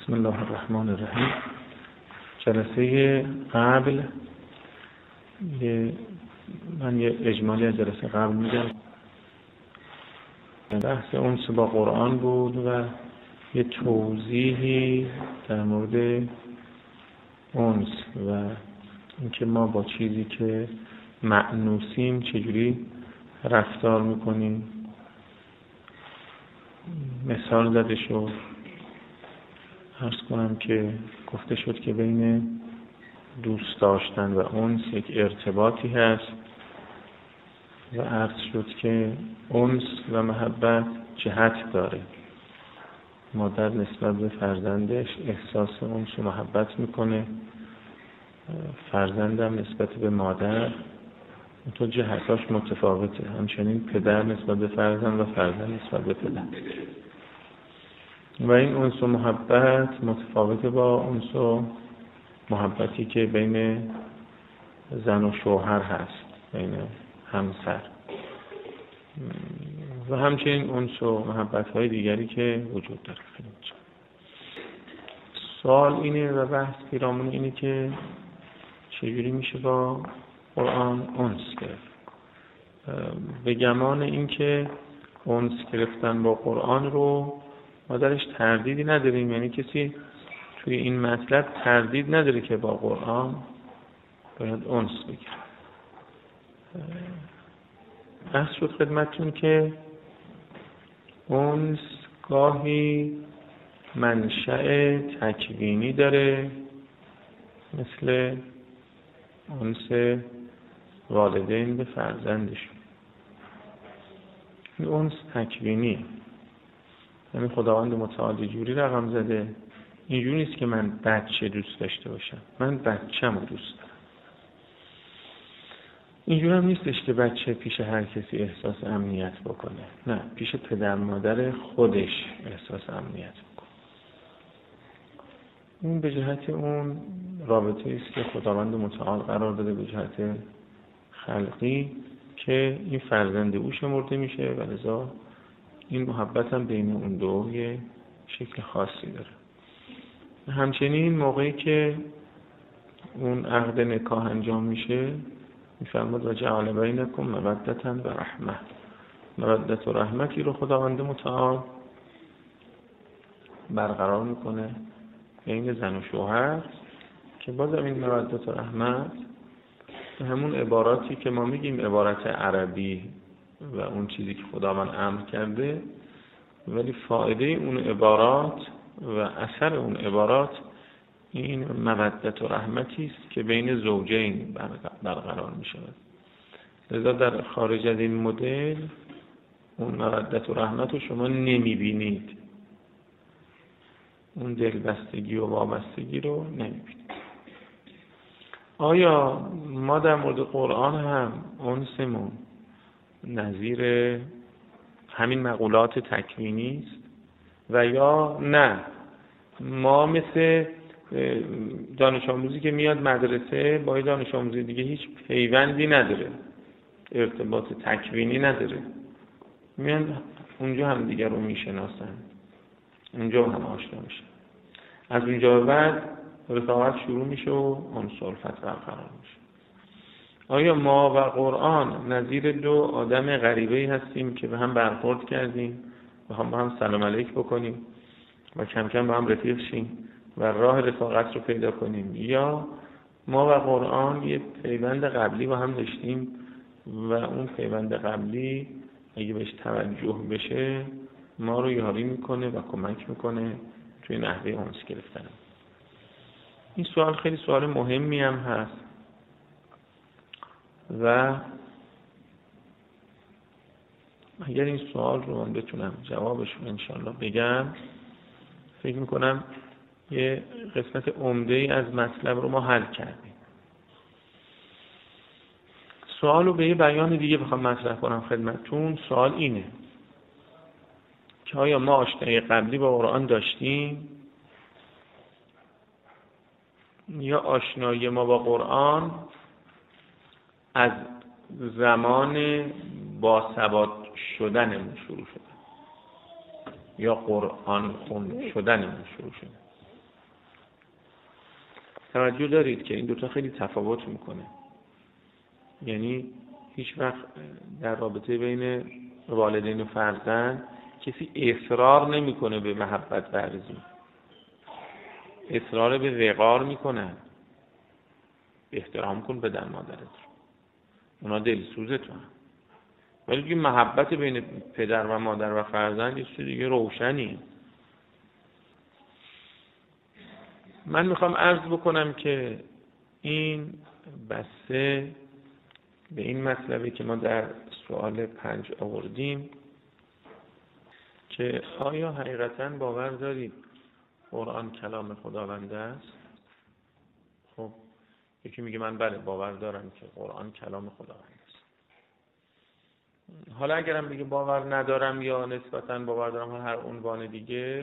بسم الله الرحمن الرحیم. جلسه قبل من یه اجمالی از جلسه قبل میگم. بحث انس با قرآن بود و یه توضیحی در مورد انس و اینکه ما با چیزی که مأنوسیم چجوری رفتار میکنیم. مثال زده شد، عرض کنم که گفته شد که بین دوست داشتن و انس یک ارتباطی هست و عرض شد که انس و محبت جهت داره. مادر نسبت به فرزندش احساس انس و محبت میکنه، فرزندم نسبت به مادر تو جهتاش متفاوته. همچنین پدر نسبت به فرزند و فرزند نسبت به پدر. و این انس و محبت متفاوته با انس و محبتی که بین زن و شوهر هست، بین همسر، و همچنین انس و محبت‌های دیگری که وجود داره. سوال اینه و بحث پیرامون اینه که چجوری میشه با قرآن انس گرفت. به گمان این که انس گرفتن با قرآن رو ما درش تردیدی نداریم، یعنی کسی توی این مطلب تردید نداره که با قرآن باید انس بگیره. بحث شد خدمتتون که انس گاهی منشأ تکوینی داره، مثل انس والدین به فرزندشون. این انس تکوینی، یعنی خداوند متعال جوری رقم زده. اینجوری نیست که من بچه دوست داشته باشم، من بچه‌مو دوست دارم. اینجوری هم نیستش که بچه پیش هر کسی احساس امنیت بکنه، نه، پیش پدر مادر خودش احساس امنیت بکنه. این به جهت اون رابطه است که خداوند متعال قرار داده به جهت خلقی که این فرزند او شمرده میشه و لذا این محبت هم بین اون دو یه شکل خاصی داره. همچنین موقعی که اون عقد نکاح انجام میشه میفرماد و جعل بینکم مودة و رحمه. مودت و رحمتی رو خداوند متعال برقرار میکنه بین زن و شوهر که بازم این مودت و رحمت همون عباراتی که ما میگیم عبارت عربی و اون چیزی که خداوند امر کرده، ولی فایده اون عبارات و اثر اون عبارات این مودت و رحمتی است که بین زوجین برقرار می شود. لذا در خارج از این مدل اون مودت و رحمت رو شما نمی بینید، اون دلبستگی و وابستگی رو نمی بینید. آیا ما در مورد قرآن هم انسمون نظیر همین مقولات تکوینی است و یا نه ما مثل دانش آموزی که میاد مدرسه با دانش آموزی دیگه هیچ پیوندی نداره، ارتباط تکوینی نداره، میان اونجا هم دیگه رو میشناسن، اونجا هم آشنا میشن، از اونجا بعد رفاقت شروع میشه و انس و الفت برقرار میشه. آیا ما و قرآن نظیر دو آدم غریبه‌ای هستیم که به هم برخورد کردیم و هم سلام علیک بکنیم و کم کم با هم رفیق شیم و راه رفاقت رو پیدا کنیم، یا ما و قرآن یه پیوند قبلی با هم داشتیم و اون پیوند قبلی اگه بهش توجه بشه ما رو یاری میکنه و کمک میکنه توی نحوه انس گرفتن. این سوال خیلی سوال مهمی هم هست و اگر این سوال رو من بتونم جوابش رو انشاءالله بگم، فکر میکنم یه قسمت عمده‌ای از مطلب رو ما حل کردیم. سوال رو به یه بیان دیگه بخوام مطرح کنم خدمتتون. سوال اینه که آیا ما آشنایی قبلی با قرآن داشتیم یا آشنایی ما با قرآن از زمان باثبات شدنمون شروع شده یا قرآن خون شدنمون شروع شده؟ توجه دارید که این دوتا خیلی تفاوت میکنه. یعنی هیچ وقت در رابطه بین والدین و فرزند کسی اصرار نمیکنه به محبت ورزی، اصرار به وقار میکنن. احترام کن پدر مادرت رو، اونا دلسوزت هم. ولی دیگه محبت بین پدر و مادر و فرزند یه چیز دیگه روشنی. من میخوام عرض بکنم که این بسته به این مطلبی که ما در سوال 5 آوردیم که آیا حقیقتاً باور دارید قرآن کلام خداوند است؟ خب یکی میگه من بله باور دارم که قرآن کلام خداوند است. حالا اگرم بگه باور ندارم یا نسبتاً باور دارم، هر عنوان دیگه،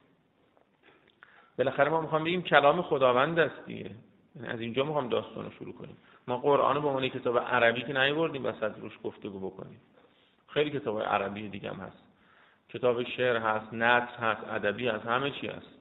بالاخره ما میخوام بگیم کلام خداوند است دیگه. یعنی از اینجا میخوام داستان رو شروع کنیم. ما قرآن رو به عنوان کتاب عربی که نیاوردیم وسط روش گفتگو بکنیم. خیلی کتاب عربی دیگه هم هست، کتاب شعر هست، نثر هست، ادبی هست، همه چی هست.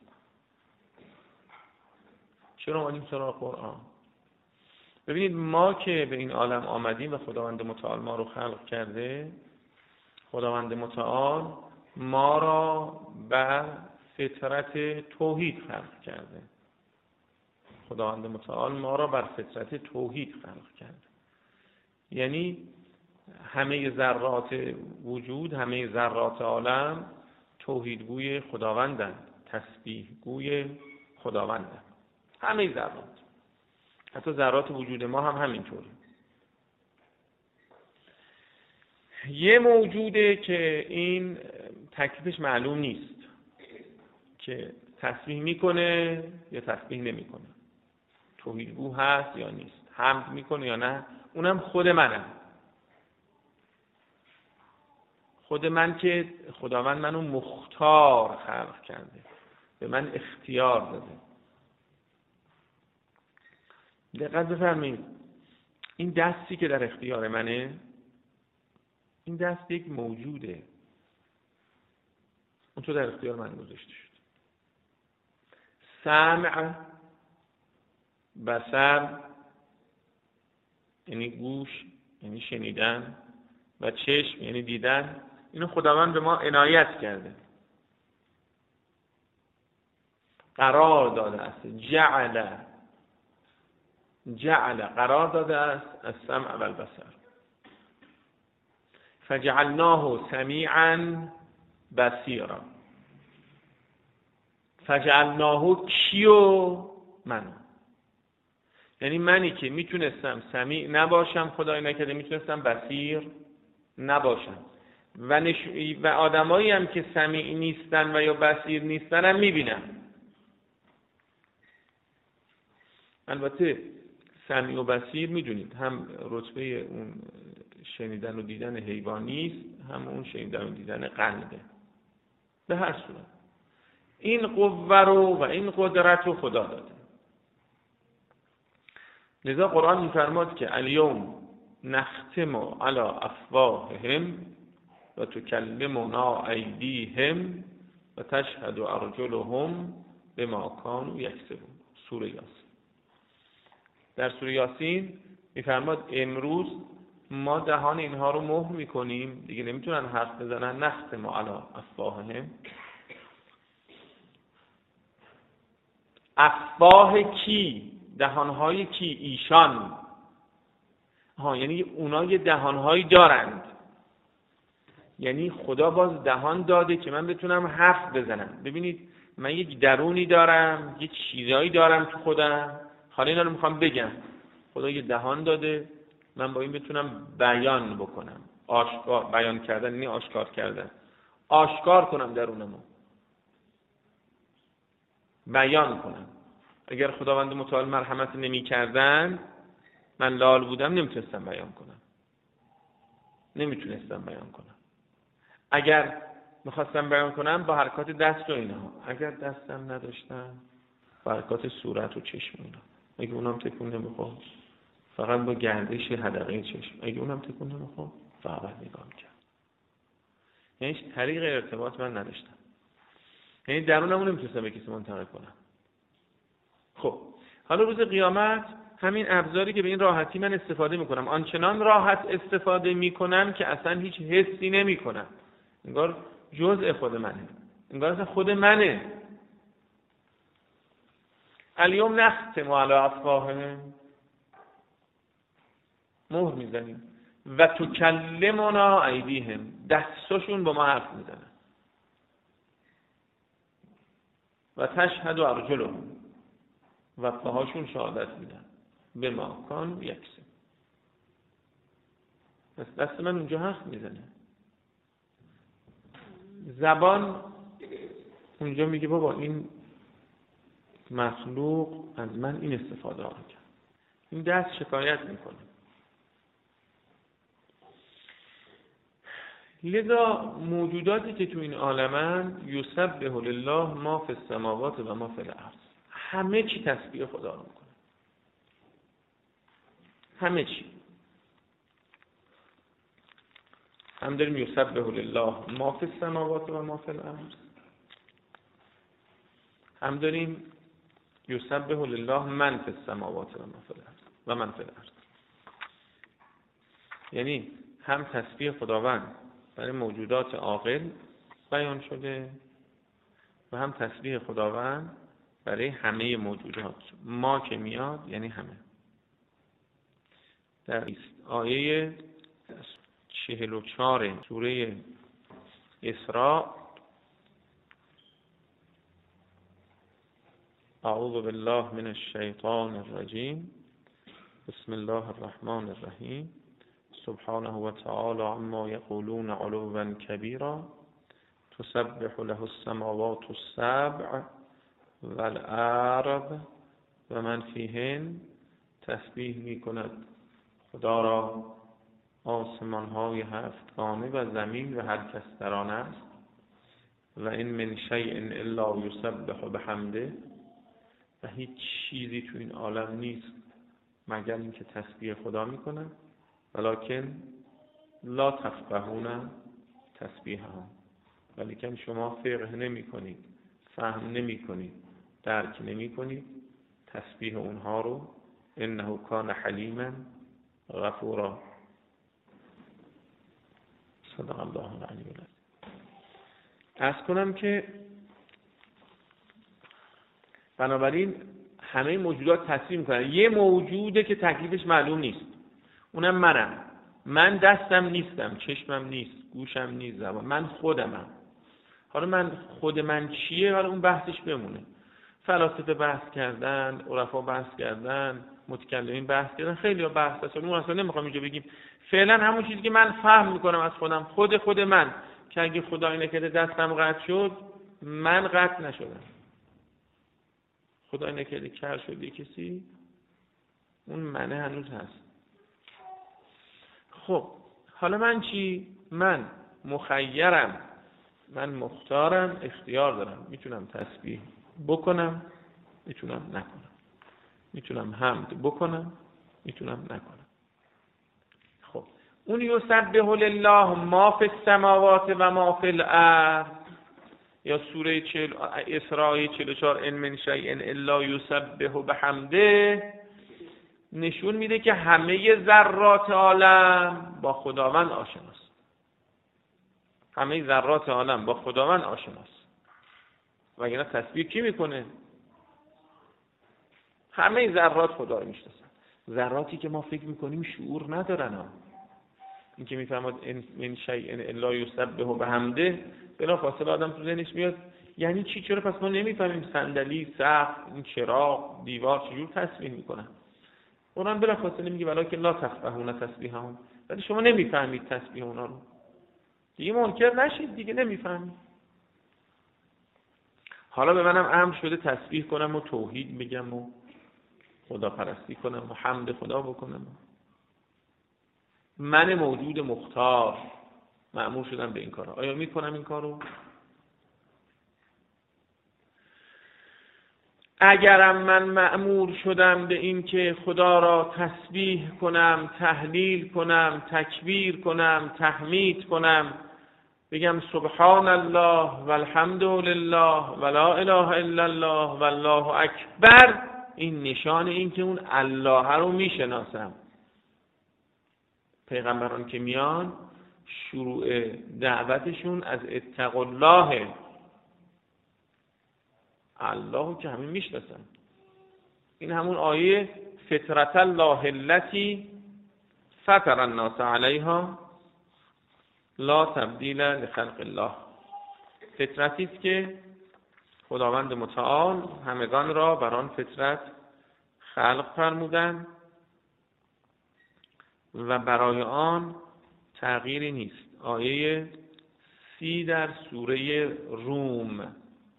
چرا اومدیم سراغ قرآن؟ ببینید ما که به این عالم آمدیم و خداوند متعال ما رو خلق کرده، خداوند متعال ما را بر فطرت توحید خلق کرده. خداوند متعال ما را بر فطرت توحید خلق کرده. یعنی همه ذرات وجود، همه ذرات عالم توحیدگوی خداوندند، تسبیحگوی خداوندند. همه ذرات، حتی ذرات وجود ما هم همینطوره. یه موجوده که این تکلیفش معلوم نیست که تسبیح میکنه یا تسبیح نمیکنه، توحیدگو هست یا نیست، حمد میکنه یا نه. اونم خود منم. خود من که خداوند منو مختار خلق کرده، به من اختیار داده. دقت بفرمایید، این دستی که در اختیار منه، این دست یک موجوده، اون تو در اختیار من گذاشته شد. سمع، بصر یعنی گوش، یعنی شنیدن، و چشم یعنی دیدن، اینو خداوند به ما عنایت کرده، قرار داده است. جعل قرار داده است از سمع و البصر. فجعلناه سمیعا بصیرا. فجعلناه کیو؟ منو. یعنی منی که میتونستم سمیع نباشم، خدای نکرده میتونستم بصیر نباشم، و آدمایی هم که سمیع نیستن و یا بصیر نیستن هم میبینم. البته سمیع و بصیر میدونید هم رتبه اون شنیدن و دیدن حیوانی است، هم اون شنیدن و دیدن قلبه. به هر صورت این قوه رو و این قدرت رو خدا داده. لذا قرآن میفرماد که الیوم نختم علی افواههم و تکلمنا ایدیهم و تشهد ارجلهم بما کانوا یکسبون. سوره یاسین. در سوره یاسین میفرماد امروز ما دهان اینها رو مهر میکنیم، دیگه نمیتونن حرف بزنن. نختم علی افواههم. افواه کی؟ دهانهای کی؟ ایشان. یعنی اونا یه دهانهایی دارند. یعنی خدا باز دهان داده که من بتونم حرف بزنم. ببینید من یک درونی دارم، یک چیزایی دارم تو خودم، حالا اینا رو میخوام بگم. خدا یه دهان داده، من با این بتونم بیان بکنم. آشکار بیان کردن یعنی آشکار کردن. آشکار کنم درونمو، بیان کنم. اگر خداوند متعال مرحمت نمی کردن، من لال بودم نمیتونستم بیان کنم. نمیتونستم بیان کنم. اگر میخواستم بیان کنم با حرکات دست و اینها، اگر دستم نداشتم با حرکات صورت و چشم اینا، اگه اونم تکون نمیخورد فقط با گردش حدقه چشم، اگه اونم تکون نمیخورد فقط نگاه میکرد. یعنی هیچ طریق ارتباط من نداشتم. یعنی درونمو نمیتونستم به کسی منتقل کنم. خب حالا روز قیامت همین ابزاری که به این راحتی من استفاده میکنم، آنچنان راحت استفاده میکنم که اصلا هیچ حسی نمیکنم، انگار جزء خود منه، انگار اصلا خود منه. الیوم نختم علی افواههم، مهر میزنیم، و تکلمنا ایدیهم، دستاشون با ما حرف میزنن، و تشهد ارجلهم، و پاهاشون شهادت میدن به ما کان یکسب. پس دست من اونجا حرف میزنه، زبان اونجا میگه بابا این مخلوق از من این استفاده ها کرد، این دست شکایت میکنه. لذا موجوداتی که تو این عالمن یسبح لله ما فی السماوات و ما فی الارض، همه چی تسبیح خدا رو میکنه، همه چی. هم داریم یسبح لله ما فی السماوات و ما فی الارض، هم داریم یسبح لله من فی السماوات و ما فی الارض و من فی الارض. یعنی هم تسبیح خداوند برای موجودات عاقل بیان شده و هم تسبیح خداوند برای همه موجودات. ما که میاد یعنی همه. در آیه 44 سوره اسراء، اعوذ بالله من الشیطان الرجیم، بسم الله الرحمن الرحیم، سبحانه و تعالی عما یقولون علوا کبیرا، تسبح له السماوات السبع والارض و من فیهن، تسبیح می کند خدا را آسمان های هفتگانه و زمین و هر کس در آن است، و این من شیء الا یسبح بحمده، و هیچ چیزی تو این عالم نیست مگر اینکه تسبیح خدا میکنه، ولکن لا تفقهون تسبیحهم، ولیکن شما فقه نمی کنید، فهم نمی کنید، درک نمی کنید تسبیح اونها رو. انه کان حلیما غفورا. صدق الله العلی العظیم. عرض کنم که بنابراین همه موجودات تسبیح میکنن. یه موجوده که تکلیفش معلوم نیست، اونم منم. من دستم نیستم، چشمم نیست، گوشم نیست، زبان، من خودمم. حالا من خود من چیه؟ حالا اون بحثش بمونه. فلاسفه بحث کردن، عرفا بحث کردن، متکلمین بحث کردن، خیلی ها بحث هست. اون اصلا نمیخوام اینجا بگیم. فعلا همون چیزی که من فهم میکنم از خودم، خود من، که اگه خدای نکرده دستم قطع شد، من قطع نشدم. خدای نکرده کر شد یه کسی، اون منه هنوز هست. خب حالا من چی؟ من مخیرم، من مختارم، اختیار دارم. میتونم تسبیح بکنم، میتونم نکنم، میتونم حمد بکنم، میتونم نکنم. خب اون یسبح لله ما فی السماوات و ما فی الارض، یا سوره اسراء 44 ان من شیء الا یسبح بحمده، نشون میده که همه ذرات عالم با خداوند آشناست. همه ذرات عالم با خداوند آشناست. وگرنه تسبیح کی میکنه؟ همه ذرات خدا رو میشناسن. ذراتی که ما فکر میکنیم شعور ندارن ها. این که میفهمد من شیء الا یسبح بحمده، بلا فاصله آدم تو ذهنش میاد یعنی چی؟ چرا پس ما نمیفهمیم صندلی، سقف، این چراغ، دیوار چجور تسبیح میکنن؟ قرآن بلا فاصله میگه ولکن لا تفقهون تسبیحهم، ولی شما نمیفهمید تسبیح اونا رو. دیگه منکر نشید، دیگه نمیفهمید. حالا به منم امر شده تسبیح کنم و توحید بگم و خدا پرستی کنم و حمد خدا بکنم. من موجود مختار مأمور شدم به این کارا. آیا میکنم این کارو؟ اگرم من مأمور شدم به این که خدا را تسبیح کنم، تهلیل کنم، تکبیر کنم، تحمید کنم، بگم سبحان الله والحمد لله ولا اله الا الله والله اکبر، این نشان این که اون الله رو میشناسم. پیغمبران که میان شروع دعوتشون از اتقوا الله، الله که همه میشناسن. این همون آیه فطرت الله التي فطر الناس علیها لا تبدیل لخلق الله. فطرتی است که خداوند متعال همگان را بر آن فطرت خلق فرمودند و برای آن تغییری نیست. آیه 30 در سوره روم،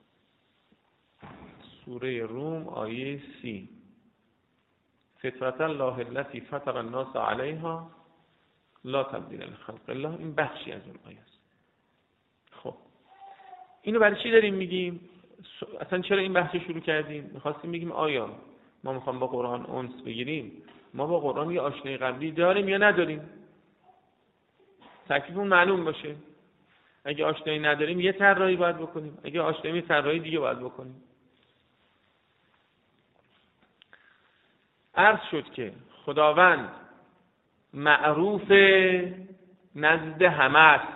سوره روم آیه 30. فطرت الله التي فطر الناس علیها لا تبدیل لخلق الله. این بخشی از اون آیه است. خب اینو برای چی داریم میگیم؟ اصلا چرا این بحث شروع کردیم؟ میخواستیم بگیم آیا ما میخوام با قرآن انس بگیریم، ما با قرآن یه آشنایی قبلی داریم یا نداریم؟ تکلیفمون معلوم باشه. اگه آشنایی نداریم یه طراحی باید بکنیم، اگه آشنایی یه طراحی دیگه باید بکنیم. عرض شد که خداوند معروف نزد همه است،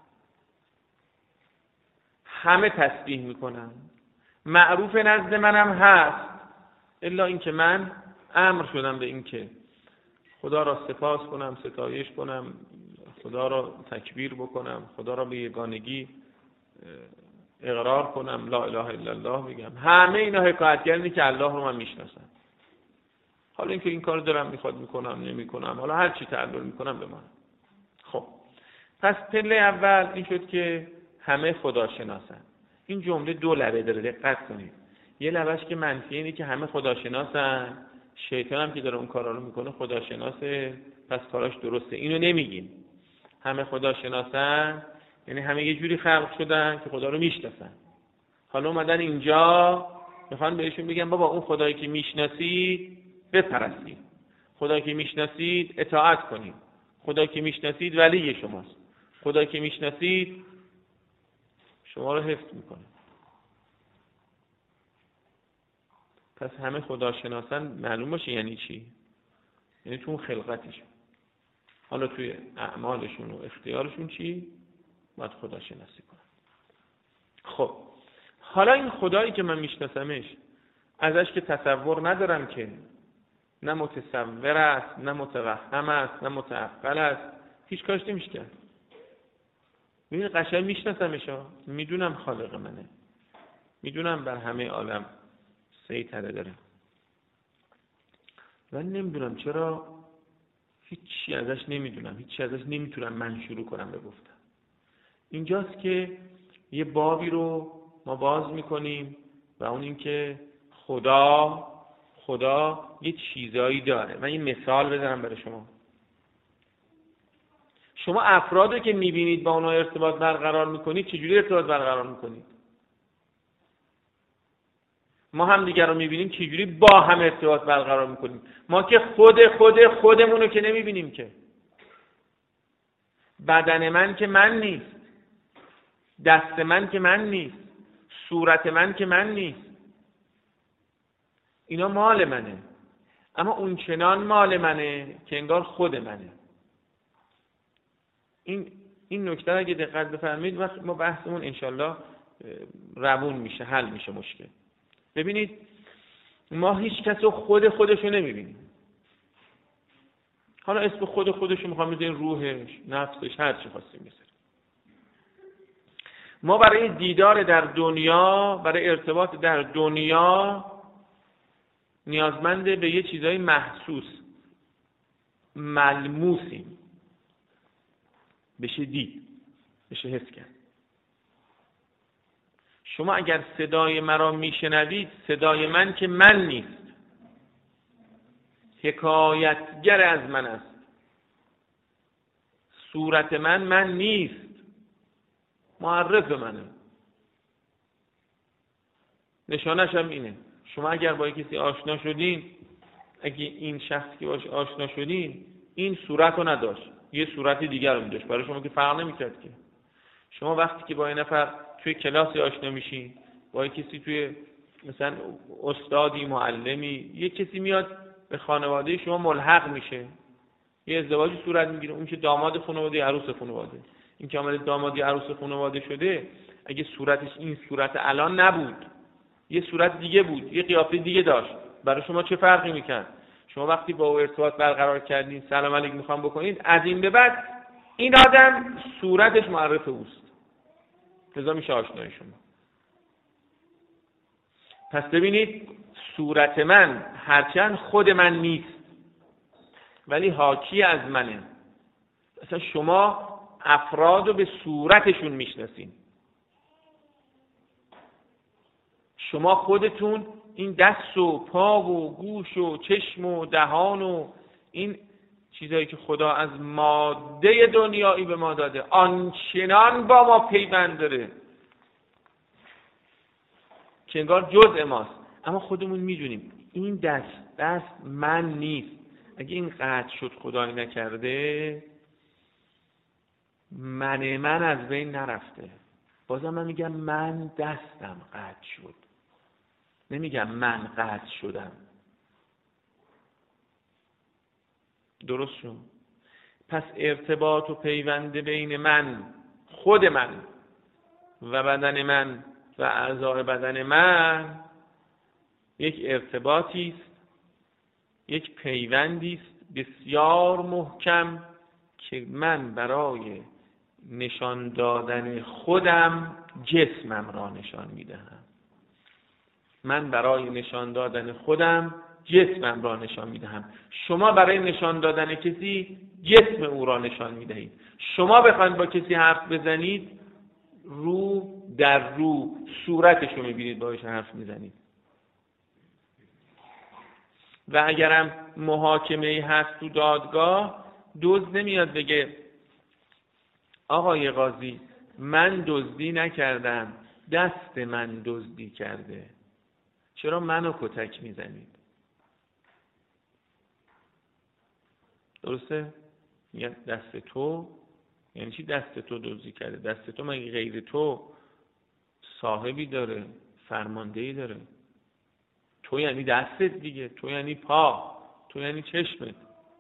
همه تسبیح میکنن، معروف نزد منم هست، الا اینکه من امر شدم به اینکه خدا را سپاس کنم، ستایش کنم، خدا را تکبیر بکنم، خدا را به یگانگی اقرار کنم، لا اله الا الله بگم. همه اینا حکایتگر اینه که الله رو من میشناسم. حالا اینکه این کار دارم میخواد میکنم نمیکنم، حالا هر چی تعلل میکنم به من. خب پس پله اول این شد که همه خدا شناسن. این جمله دو لبه داره، دقت کنید. یه لبهش که منفی اینه که همه خدا شناسن، شیطان هم که داره اون کارا رو میکنه خدا شناسه، پس کاراش درسته. اینو نمیگیم. همه خدا شناسن یعنی همه یه جوری خلق شدن که خدا رو میشناسن. حالا اومدن اینجا میخوان بهشون بگن بابا اون خدایی که میشناسید بپرستید، خدایی که میشناسید اطاعت کنید، خدایی که میشناسید ولی شماست، خدایی که میشناسید شما رو حفظ میکنه. پس همه خدا شناسن معلوم باشه یعنی چی؟ یعنی تو اون خلقتشون، حالا توی اعمالشون و اختیارشون چی؟ باید خدا شناسی کنن. خب حالا این خدایی که من میشناسمش ازش که تصور ندارم که، نه متصور است، نه متوهم است، نه متعقل است، هیچ کارش نمیشه کرد. ببین قشنگ میشناسمش، میدونم خالق منه، میدونم بر همه عالم سیطره داره، ولی نمیدونم چرا هیچی ازش نمیدونم، هیچی ازش نمیتونم من شروع کنم به گفتن. اینجاست که یه بابی رو ما باز میکنیم و اون این که خدا یه چیزایی داره. من یه مثال بزنم برای شما. شما افرادی که میبینید با اونها ارتباط برقرار میکنید، چجوری ارتباط برقرار میکنید؟ ما هم دیگر رو میبینیم چجوری با هم ارتباط برقرار میکنیم؟ ما که خودمونو که نمیبینیم که. بدن من که من نیست، دست من که من نیست، صورت من که من نیست. اینا مال منه، اما اون چنان مال منه که انگار خود منه. این نکته اگه دقت بفرمایید ما بحثمون انشالله روون میشه، حل میشه مشکل. ببینید ما هیچ کس رو خودشو نمیبینیم. حالا اسم خودشو میخوام بذاریم روحش، نفسش، هر چی خواستیم بذاریم. ما برای دیدار در دنیا، برای ارتباط در دنیا نیازمند به یه چیزای محسوس، ملموسیم، بشه دید، بشه حس کرد. شما اگر صدای مرا میشنوید، صدای من که من نیست، حکایتگر از من است. صورت من نیست، معرف منه، نشانش هم اینه. شما اگر با کسی آشنا شدین، اگه این شخصی که باش آشنا شدین این صورت رو نداشت، یه صورت دیگر رو می‌داشت، برای شما که فرق نمی‌کرد که. شما وقتی که با این نفر توی کلاسی آشنا میشین، با کسی توی مثلا استادی، معلمی، یه کسی میاد به خانواده شما ملحق میشه، یه ازدواجی صورت میگیره، اون که داماد خانواده، عروس خانواده، این که آمده دامادی عروس خانواده شده، اگه صورتش این صورت الان نبود، یه صورت دیگه بود، یه قیافه دیگه داشت، برای شما چه فرقی میکرد؟ شما وقتی با او ارتباط برقرار کردین، سلام علیک میخوام بکنید، از این به بعد این آدم صورتش معرف اوست، لذا میشه آشنای شما. پس ببینید صورت من هرچند خود من نیست ولی حاکی از منه. مثلا شما افراد رو به صورتشون میشناسین، شما خودتون این دست و پا و گوش و چشم و دهان و این چیزایی که خدا از ماده دنیایی به ما داده آنچنان با ما پیوند داره که انگار جزء ماست، اما خودمون میدونیم این دست من نیست. اگه این قطع شد خدای نکرده، من از بین نرفته، بازم من میگم من دستم قطع شد، نمیگم من قطع شدم. درست شد؟ پس ارتباط و پیوند بین من، خود من و بدن من و اعضای بدن من یک ارتباطی است، یک پیوندی است بسیار محکم که من برای نشان دادن خودم جسمم را نشان میدهم. من برای نشان دادن خودم جسمم را نشان میدهم. شما برای نشان دادن کسی جسم او را نشان میدهید. شما بخواید با کسی حرف بزنید، رو در رو صورتش رو میبینید باهاش حرف میزنید. و اگرم محاکمه‌ای هست تو دادگاه، دزد نمیاد بگه آقای قاضی من دزدی نکردم، دست من دزدی کرده، چرا منو کتک میزنید؟ درسته؟ میگن دست تو، یعنی چی دست تو دزدی کرده؟ دست تو مگه غیر تو صاحبی داره، فرماندهی داره؟ تو یعنی دستت دیگه، تو یعنی پا، تو یعنی چشمت.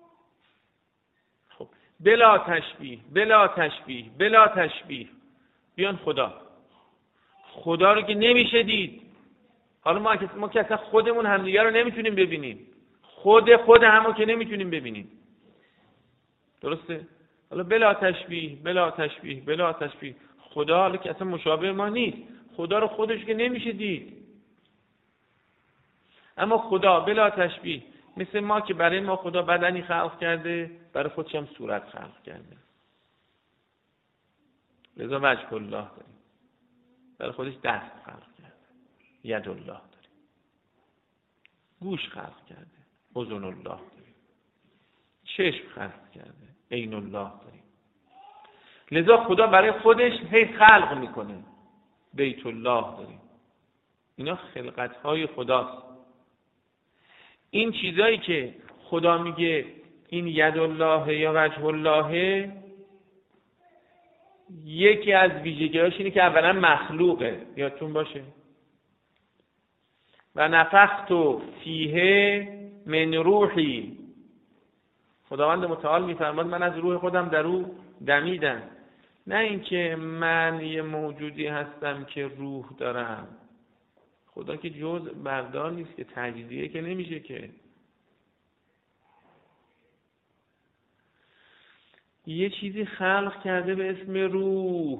خب بلا تشبیه بلا تشبیه بلا تشبیه بیان خدا رو که نمیشه دید. حالا ما که اصلا خودمون همدیگه رو نمیتونیم ببینیم، خود همو که نمیتونیم ببینیم. درسته؟ حالا بلا تشبیه بلا تشبیه بلا تشبیه، خدا حالا که اصلا مشابه ما نیست، خدا رو خودش که نمیشه دید. اما خدا بلا تشبیه، مثل ما که برای ما خدا بدنی خلق کرده، برای خودش هم صورت خلق کرده. لذا وجه الله داریم، برای خودش دست خلق کرده، ید الله داریم، گوش خلق کرده، اذن الله داریم، چشم خلق کرده، عین الله داریم. لذا خدا برای خودش هی خلق میکنه. بیت الله داریم. اینا خلقت‌های خداست. این چیزایی که خدا میگه این ید الله یا وجه الله، یکی از ویژگی‌هاش اینه که اولا مخلوقه، یادتون باشه. و نفخت فیه من روحی، خداوند متعال میفرماد من از روح خودم در او دمیدم. نه اینکه من یه موجودی هستم که روح دارم. خدا که جزء بردار نیست که، تجزیه که نمیشه که. یه چیزی خلق کرده به اسم روح،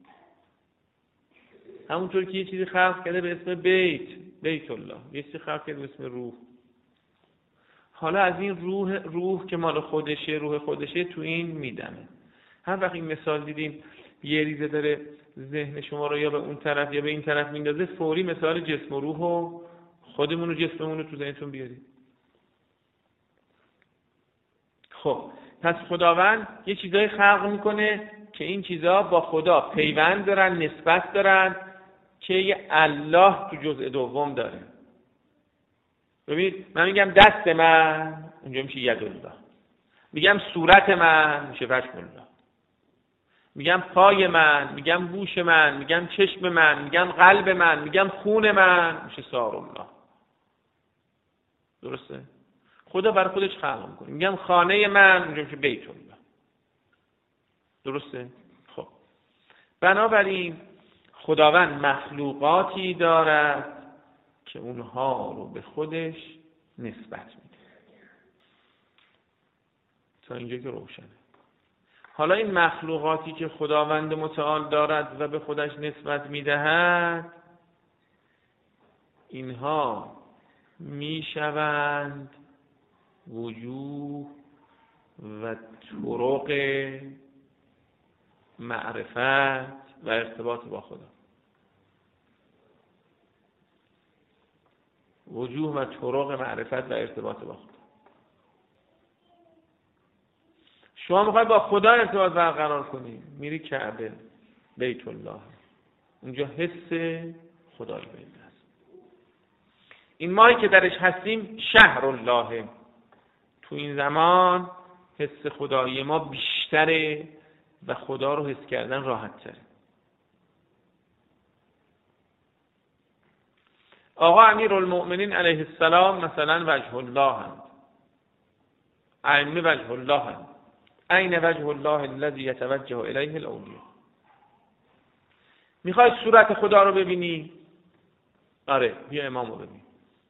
همونطور که یه چیزی خلق کرده به اسم بیت الله، یه چیزی خلق کرده به اسم روح. حالا از این روح که مال خودشه، روح خودشه، تو این میدمه. هر وقت این مثال دیدیم یه ریزه داره ذهن شما رو یا به اون طرف یا به این طرف میندازه، فوری مثال جسم و روح و خودمون و جسممون رو تو ذهنتون بیارید. خب پس خداوند یه چیزای خلق میکنه که این چیزا با خدا پیوند دارن، نسبت دارن، که یه الله تو جزء دوم داره. ببینید من میگم دست من، اونجا میشه ید الله. میگم صورت من، میشه وجه الله. میگم پای من، میگم گوش من، میگم چشم من، میگم قلب من، میگم خون من، میشه سار الله. درسته؟ خدا برای خودش خلق میکنه. میگم خانه من، اونجا میشه بیت الله. درسته؟ خب بنابراین خداوند مخلوقاتی دارد که اونها رو به خودش نسبت میده. تا اینجا که روشنه. حالا این مخلوقاتی که خداوند متعال دارد و به خودش نسبت میدهد، اینها میشوند وجوه و طرق معرفت و ارتباط با خدا. وجوه و طرق معرفت و ارتباط با خدا. شما میخوای با خدا ارتباط برقرار کنی، میری کعبه، بیت الله، اونجا حس خدای بیت است. این ماهی که درش هستیم شهر الله. تو این زمان حس خدایی ما بیشتره و خدا رو حس کردن راحت تره. آقا امیرالمؤمنین علیه السلام مثلا وجه الله هست، ائمه وجه الله هست. این وجه الله الذی یتوجه الیه الاولیاء. میخوای صورت خدا رو ببینی؟ آره، بیا امام رو ببین.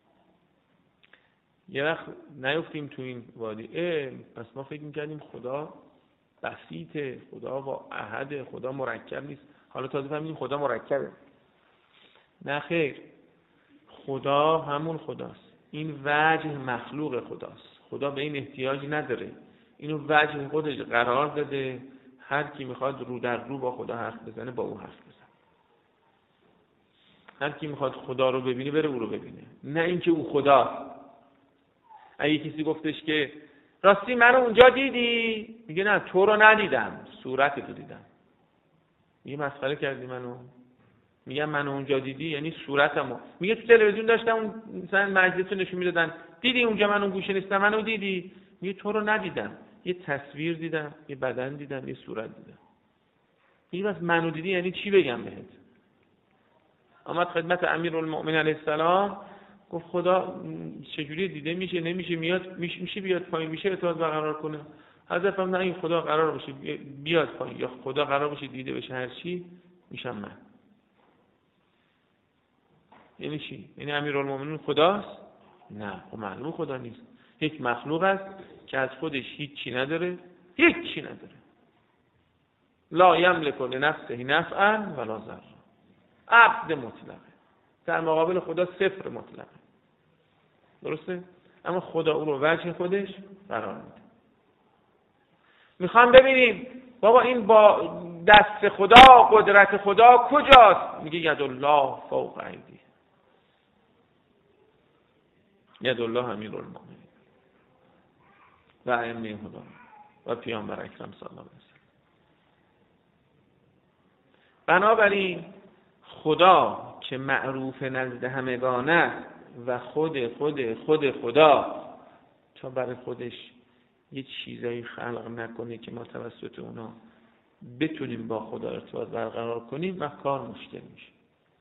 یه وقت نیفتیم تو این وادی، پس ما فکر میکردیم خدا بسیطه، خدا با احد، خدا مرکب نیست. حالا تازه فهمیدیم خدا مرکبه. نه خیر، خدا همون خداست. این وجه مخلوق خداست. خدا به این احتیاج نداره. اینو وجه خودش قرار داده. هر کی میخواد رو در رو با خدا حرف بزنه با او حرف بزنه. هر کی میخواد خدا رو ببینه بره او رو ببینه، نه اینکه او خداست. اگه کسی گفتش که راستی منو اونجا دیدی؟ میگه نه تو رو ندیدم، صورت تو دیدم. میگه مسخره کردی منو؟ میگم منو اونجا دیدی یعنی صورتمو. میگه تو تلویزیون داشتم اون مثلا مجلس رو نشون میدادن، دیدی اونجا من اون گوشه نیستم، منو دیدی؟ میگه تو رو ندیدم، یه تصویر دیدم، یه بدن دیدم، یه صورت دیدم. میگه بس منو دیدی یعنی چی بگم بهت؟ آمد خدمت امیرالمؤمنین علیه السلام، گفت خدا چجوری دیده میشه؟ نمیشه، میاد میشه بیاد پایین، میشه ارتباط برقرار کنه؟ حضرت فرمود نه، این خدا قرار باشه بیاد پایین یا خدا قرار باشه دیده بشه، هر چی میشم من. یعنی چی؟ یعنی امیرالمؤمنین خداست؟ نه، خب معلوم خدا نیست. یک مخلوق است که از خودش هیچی نداره، هیچی نداره. لا یملک لنفسه نفعا ولا ضرا. عبد مطلقه. در مقابل خدا صفر مطلقه. درسته؟ اما خدا او رو وجه خودش قرار میده. میخوام ببینیم بابا این با دست خدا، قدرت خدا کجاست؟ میگه ید الله فوق ایدی. ید الله امیرالمؤمنین و ائمه خدا و پیامبر اکرم صلی الله علیه و سلم. بنابراین خدا که معروف نزد همگان است و خود خدا تا برای خودش یه چیزایی خلق نکنه که ما توسط اونا بتونیم با خدا ارتباط برقرار کنیم، کار مشکل میشه.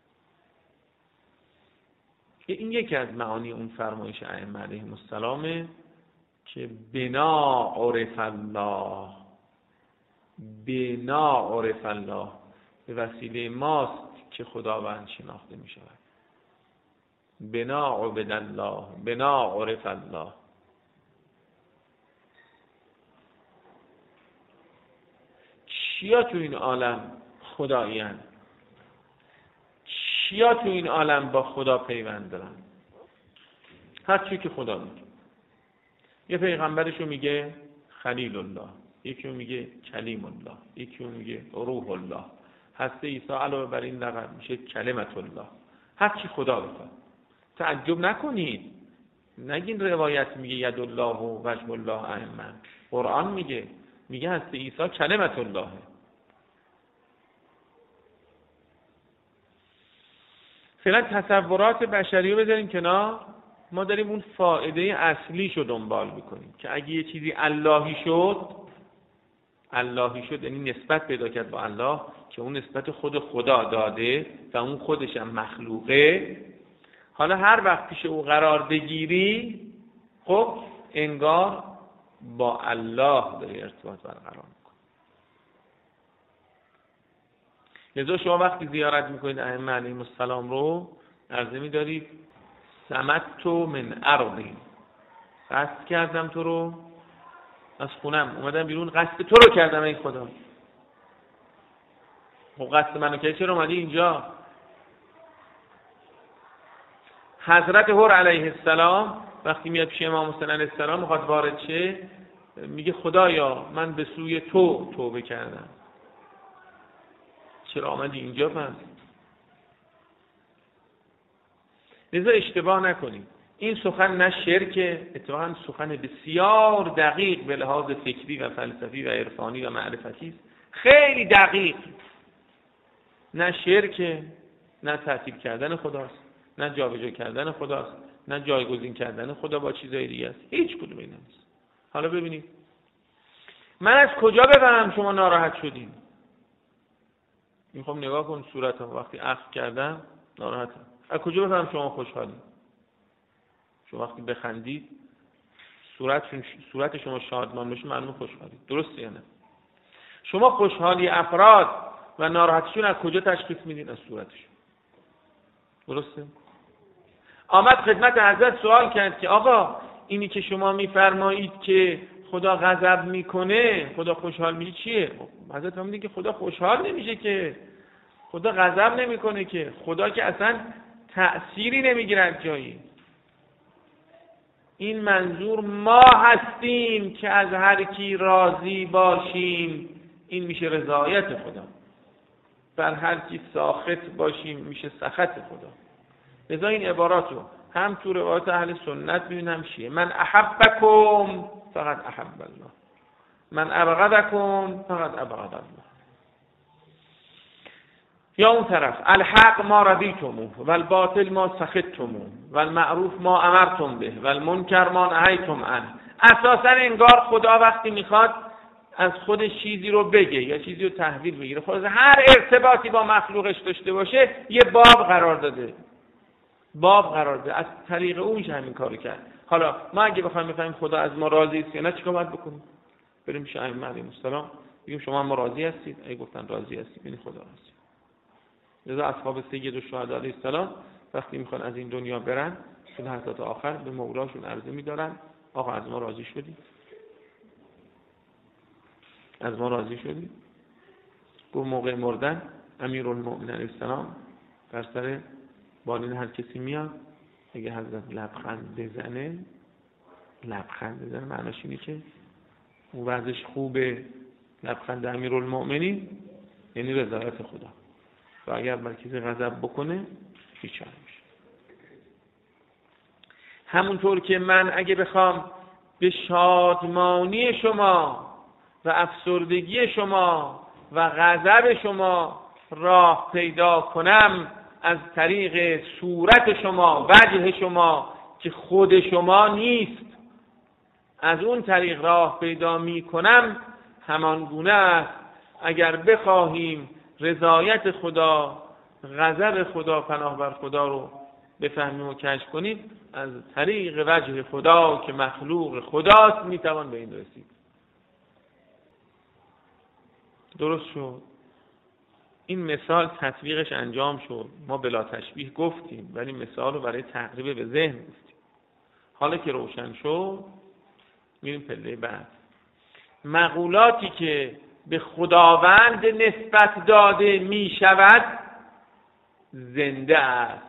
این یکی از معانی اون فرمایش ائمه علیهم السلامه که بنا عرف الله، بنا عرف الله، به وسیله ماست که خداوند شناخته می شود. بنا عبد الله، بنا عرف الله. چیا تو این عالم خدایین؟ چیا تو این عالم با خدا پیوند دارن؟ هر چی که خدا میگه. یه پیغمبرشو میگه خلیل الله، یکی رو میگه کلیم الله، یکی رو میگه روح الله. هسته عیسی علاوه بر این لقب میشه کلمت الله. هر چی خدا بخواد. تعجب نکنید، نگین روایت میگه ید الله و وجه الله ائمه. قرآن میگه هسته عیسی کلمت الله. فعلا تصورات بشری رو بذاریم کنار، ما داریم اون فائده اصلیش رو دنبال میکنیم که اگه یه چیزی اللهی شد، اللهی شد یعنی نسبت پیدا کرد با الله که اون نسبت خود خدا داده و اون خودش هم مخلوقه. حالا هر وقت پیش او قرار بگیری خب انگار با الله داری ارتباط برقرار میکنی. لذا شما وقتی زیارت میکنید ائمه علیهم السلام رو عرضه میدارید صمت من ارضی، قصد کردم تو رو از خونم، اومدم بیرون قصد تو رو کردم ای خدا. خب قصد منو که چرا اومدی اینجا؟ حضرت هر علیه السلام وقتی میاد پیش امام حسین علیه السلام میخواد وارد شه، میگه خدایا من به سوی تو توبه کردم، چرا آمدی اینجا پس؟ لذا اشتباه نکنید، این سخن نه شرکه، اتفاقا سخن بسیار دقیق به لحاظ فکری و فلسفی و عرفانی و معرفتی است، خیلی دقیق. نه شرکه، نه تعطیل کردن خداست، نه جابجا کردن خداست، نه جایگزین کردن خدا با چیزای دیگه است، هیچ کدوم اینا نیست. حالا ببینید من از کجا بفهمم شما ناراحت شدین؟ میخوام نگاه کن صورتم، وقتی عفو کردم ناراحتم. از کجا بفهمم شما خوشحالین؟ شما وقتی بخندید صورت شما شادمان بشه معلومه خوشحالید، درسته یا نه؟ شما خوشحالی افراد و ناراحتیشون از کجا تشخیص میدین؟ از صورتشون، درسته؟ آمد خدمت حضرت سوال کرد که آقا اینی که شما میفرمایید که خدا غضب میکنه خدا خوشحال میشه چیه؟ حضرت فرمودن که خدا خوشحال نمیشه، که خدا غضب نمیکنه، که خدا که اصلا تأثیری نمیگیره از جایی. این منظور ما هستیم که از هر کی راضی باشیم، این میشه رضایت خدا. بر هر کی ساخط باشیم میشه سخط خدا. لذا این عبارات رو هم تو روایات اهل سنت ببینم شیعه، من احبکم فقط احب الله، من ابغضکم فقط ابغض الله. یا اون طرف الحق ما رضیتموه و الباطل ما سخطتموه و المعروف ما امرتم به و المنکر ما نهیتم عنه. اساسا انگار خدا وقتی میخواد از خودش چیزی رو بگه یا چیزی رو تحویل بگیره، خود هر ارتباطی با مخلوقش داشته باشه یه باب قرار داده، از طریق اون میشه همین کارو کرد. حالا ما اگه بخوایم بفهمیم خدا از ما راضی است یا نه چیکار باید بکنیم؟ بریم پیش ائمه علیهم السلام بگیم شما ما راضی هستید؟ اگه گفتن راضی هستید یعنی خدا راضی. لذا اصحاب سید الشهدا علیه السلام وقتی میخوان از این دنیا برن تو لحظات آخر به مولاشون عرضه میدارن آقا از ما راضی شدی؟ از ما راضی شدی؟ گفت موقع مردن امیرالمؤمنین علیه السلام بر سر بالین هر کسی میاد، اگه حضرت لبخند بزنه معناش اینه که اون وضعش خوبه، لبخند امیرالمؤمنین یعنی رضایت خدا، و اگر بر کسی غضب بکنه هیچ نمیشه. همونطور که من اگه بخوام به شادمانی شما و افسردگی شما و غضب شما راه پیدا کنم از طریق صورت شما، وجه شما که خود شما نیست، از اون طریق راه پیدا می کنم، همان گونه است اگر بخواهیم رضایت خدا، غضب خدا، پناه بر خدا رو بفهمیم و کشف کنیم، از طریق وجه خدا که مخلوق خداست میتوان به این رسید. درست شد؟ این مثال تطبیقش انجام شد، ما بلا تشبیه گفتیم ولی مثال رو برای تقریب به ذهن گفتیم. حالا که روشن شد میریم پله بعد. مقولاتی که به خداوند نسبت داده می شود زنده است.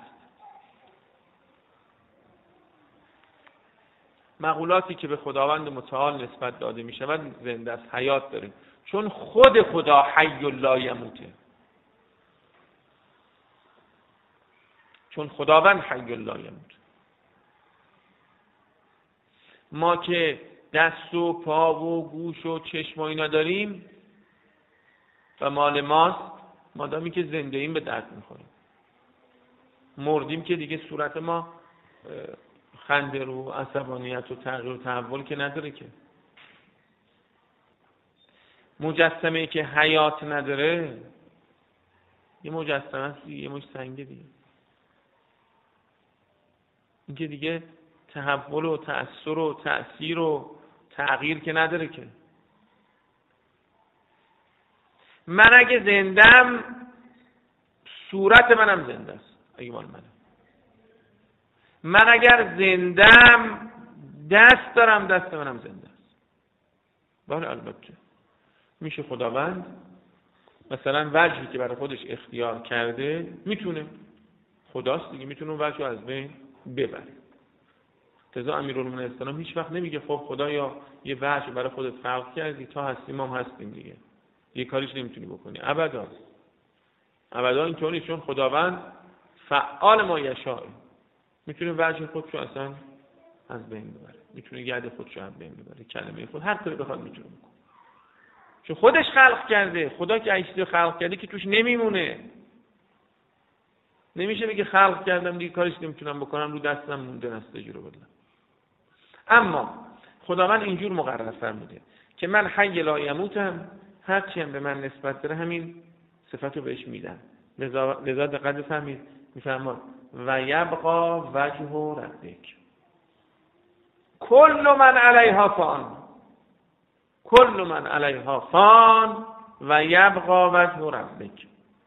مقولاتی که به خداوند متعال نسبت داده می شود زنده است، حیات داره، چون خود خدا حی لا یموته، چون خداوند حی لا یموت. ما که دست و پا و گوش و چشم و اینا داریم و مال ماست، مادامی که زنده ایم به درد میخوریم. مردیم که دیگه صورت ما خنده رو عصبانیت و تغییر و تحول که نداره که. مجسمه‌ای که حیات نداره یه مجسمه است دیگه، یه مش سنگه دیگه. این که دیگه تحول و تأثیر و تأثیر و تغییر که نداره که. من اگه زندم صورت منم زنده است اگه مال منه. من اگر زندم دست دارم دست منم زنده است. بله البته میشه خداوند مثلا وجهی که برای خودش اختیار کرده میتونه، خداست دیگه، میتونه اون وجه رو از بین ببره. لذا امیرالمومنین اسلام هیچ وقت نمیگه خب خدایا یه وجه برای خودت خلق کردی، تا هستیم ما هم هستیم دیگه، یه کاریش نمیتونی بکنی. ابدا ابدا اینطور نیست، چون خداوند فعال ما یشاء، میتونه وجه خودشو اصلا از بین ببره، میتونه ید خودشو از بین ببره، کلمه خود هر کاری بخواد میتونه بکنه، چون خودش خلق کرده. خدا که اگه چیزی خلق کرده که توش نمیمونه. نمیشه بگه خلق کردم دیگه کارش نمیتونم بکنم، رو دستم مونده نستجی رو بدم. اما خداوند اینجور مقرر فرموده که من حی لا یموتم، هرچی هم به من نسبت داره همین صفت رو بهش میدم. لذا دقت بفرمایید میفرماد و یبقا وجه ربک کل من علیها فان، کل من علیها فان و یبقا وجه ربک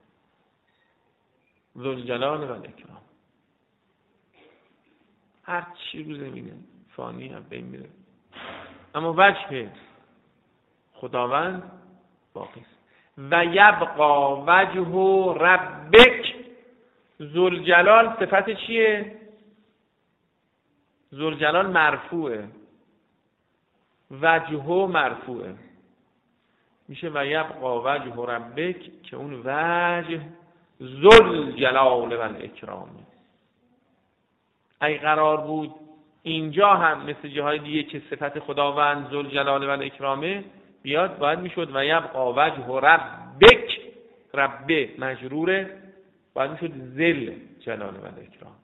ذوالجلال و الاکرام. هر چی رو زمینه فانی هم بین میره، اما وجه خداوند باقی است. و یبقا وجه ربک، ذوالجلال صفت چیه؟ ذوالجلال مرفوعه، وجهه مرفوعه، میشه و یبقا وجه ربک که اون وجه ذوالجلال و الاکرام. ای قرار بود اینجا هم مثل جاهای دیگه که صفت خداوند ذوالجلال و الاکرامه بیاد، باید میشد و یبقا وجه ربک، رب مجروره، باید میشد ذل جلال و الاکرام.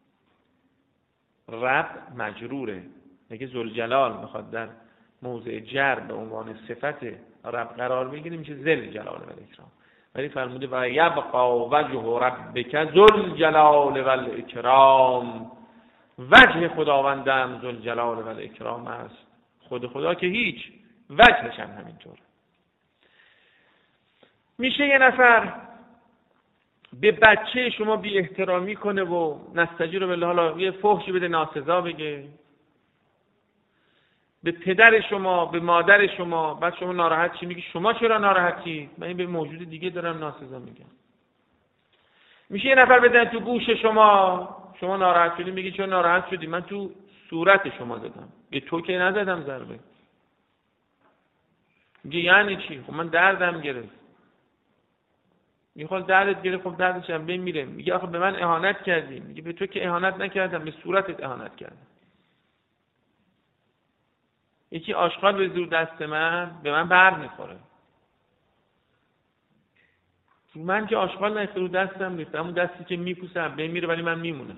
رب مجروره، اگه ذوالجلال بخواد در موضع جر به عنوان صفت رب قرار بگیره میشه ذل جلال و الاکرام. ولی فرموده و یبقا وجه ربک ذوالجلال و الاکرام، وجه خداوندم ذوالجلال و الاکرام است. خدا که هیچ، وجهش هم همینطور. میشه یه نفر به بچه شما بی احترامی کنه و نستجیر بالله، حالا یه فحشی بده ناسزا بگه به پدر شما، به مادر شما، بعد شما ناراحت چی میگی؟ شما چرا ناراحتی؟ من این به موجود دیگه دارم ناسزا میگم. میشه یه نفر بزنه تو گوش شما ناراحت شدی، میگی چون ناراحت شدی؟ من تو صورت شما زدم، به تو که نزدم ضربه. میگه یعنی چی؟ خب من دردم گرفت. میخواد دردت گرفت، خب دردش هم بین میره. میگه آخه به من اهانت کردی. میگه به تو که اهانت نکردم، به صورتت اهانت کردم. یکی آشغال به زور دست من، به من بر میخوره. من که آشغال نخوره رو دستم نیست، همون دستی که میپوسم بین میره ولی من میمونم.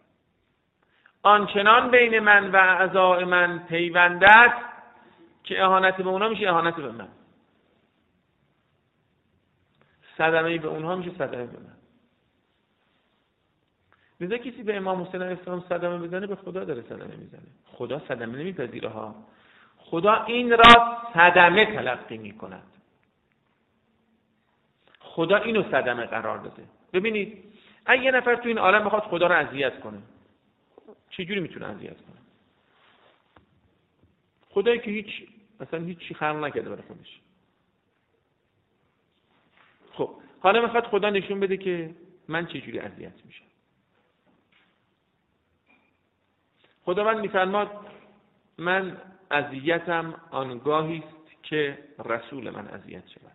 آنچنان بین من و اعضای من پیوند است که اهانت به اونها میشه اهانت به من، صدمه به اونها میشه صدمه به من. لذا کسی به امام حسین علیه السلام صدمه بزنه به خدا داره صدمه میزنه. خدا صدمه نمیپذیره ها. خدا این را صدمه تلقی میکند. خدا اینو صدمه قرار داده. ببینید اگه یه نفر تو این عالم بخواد خدا رو اذیت کنه، چجوری میتونه اذیت کنه؟ خدایی که هیچ چی خلق نکرده برای خودش. خب حالا میخواد خدا نشون بده که من چجوری اذیت میشم. خداوند میفرماد من اذیتم آنگاهی است که رسول من اذیت شود.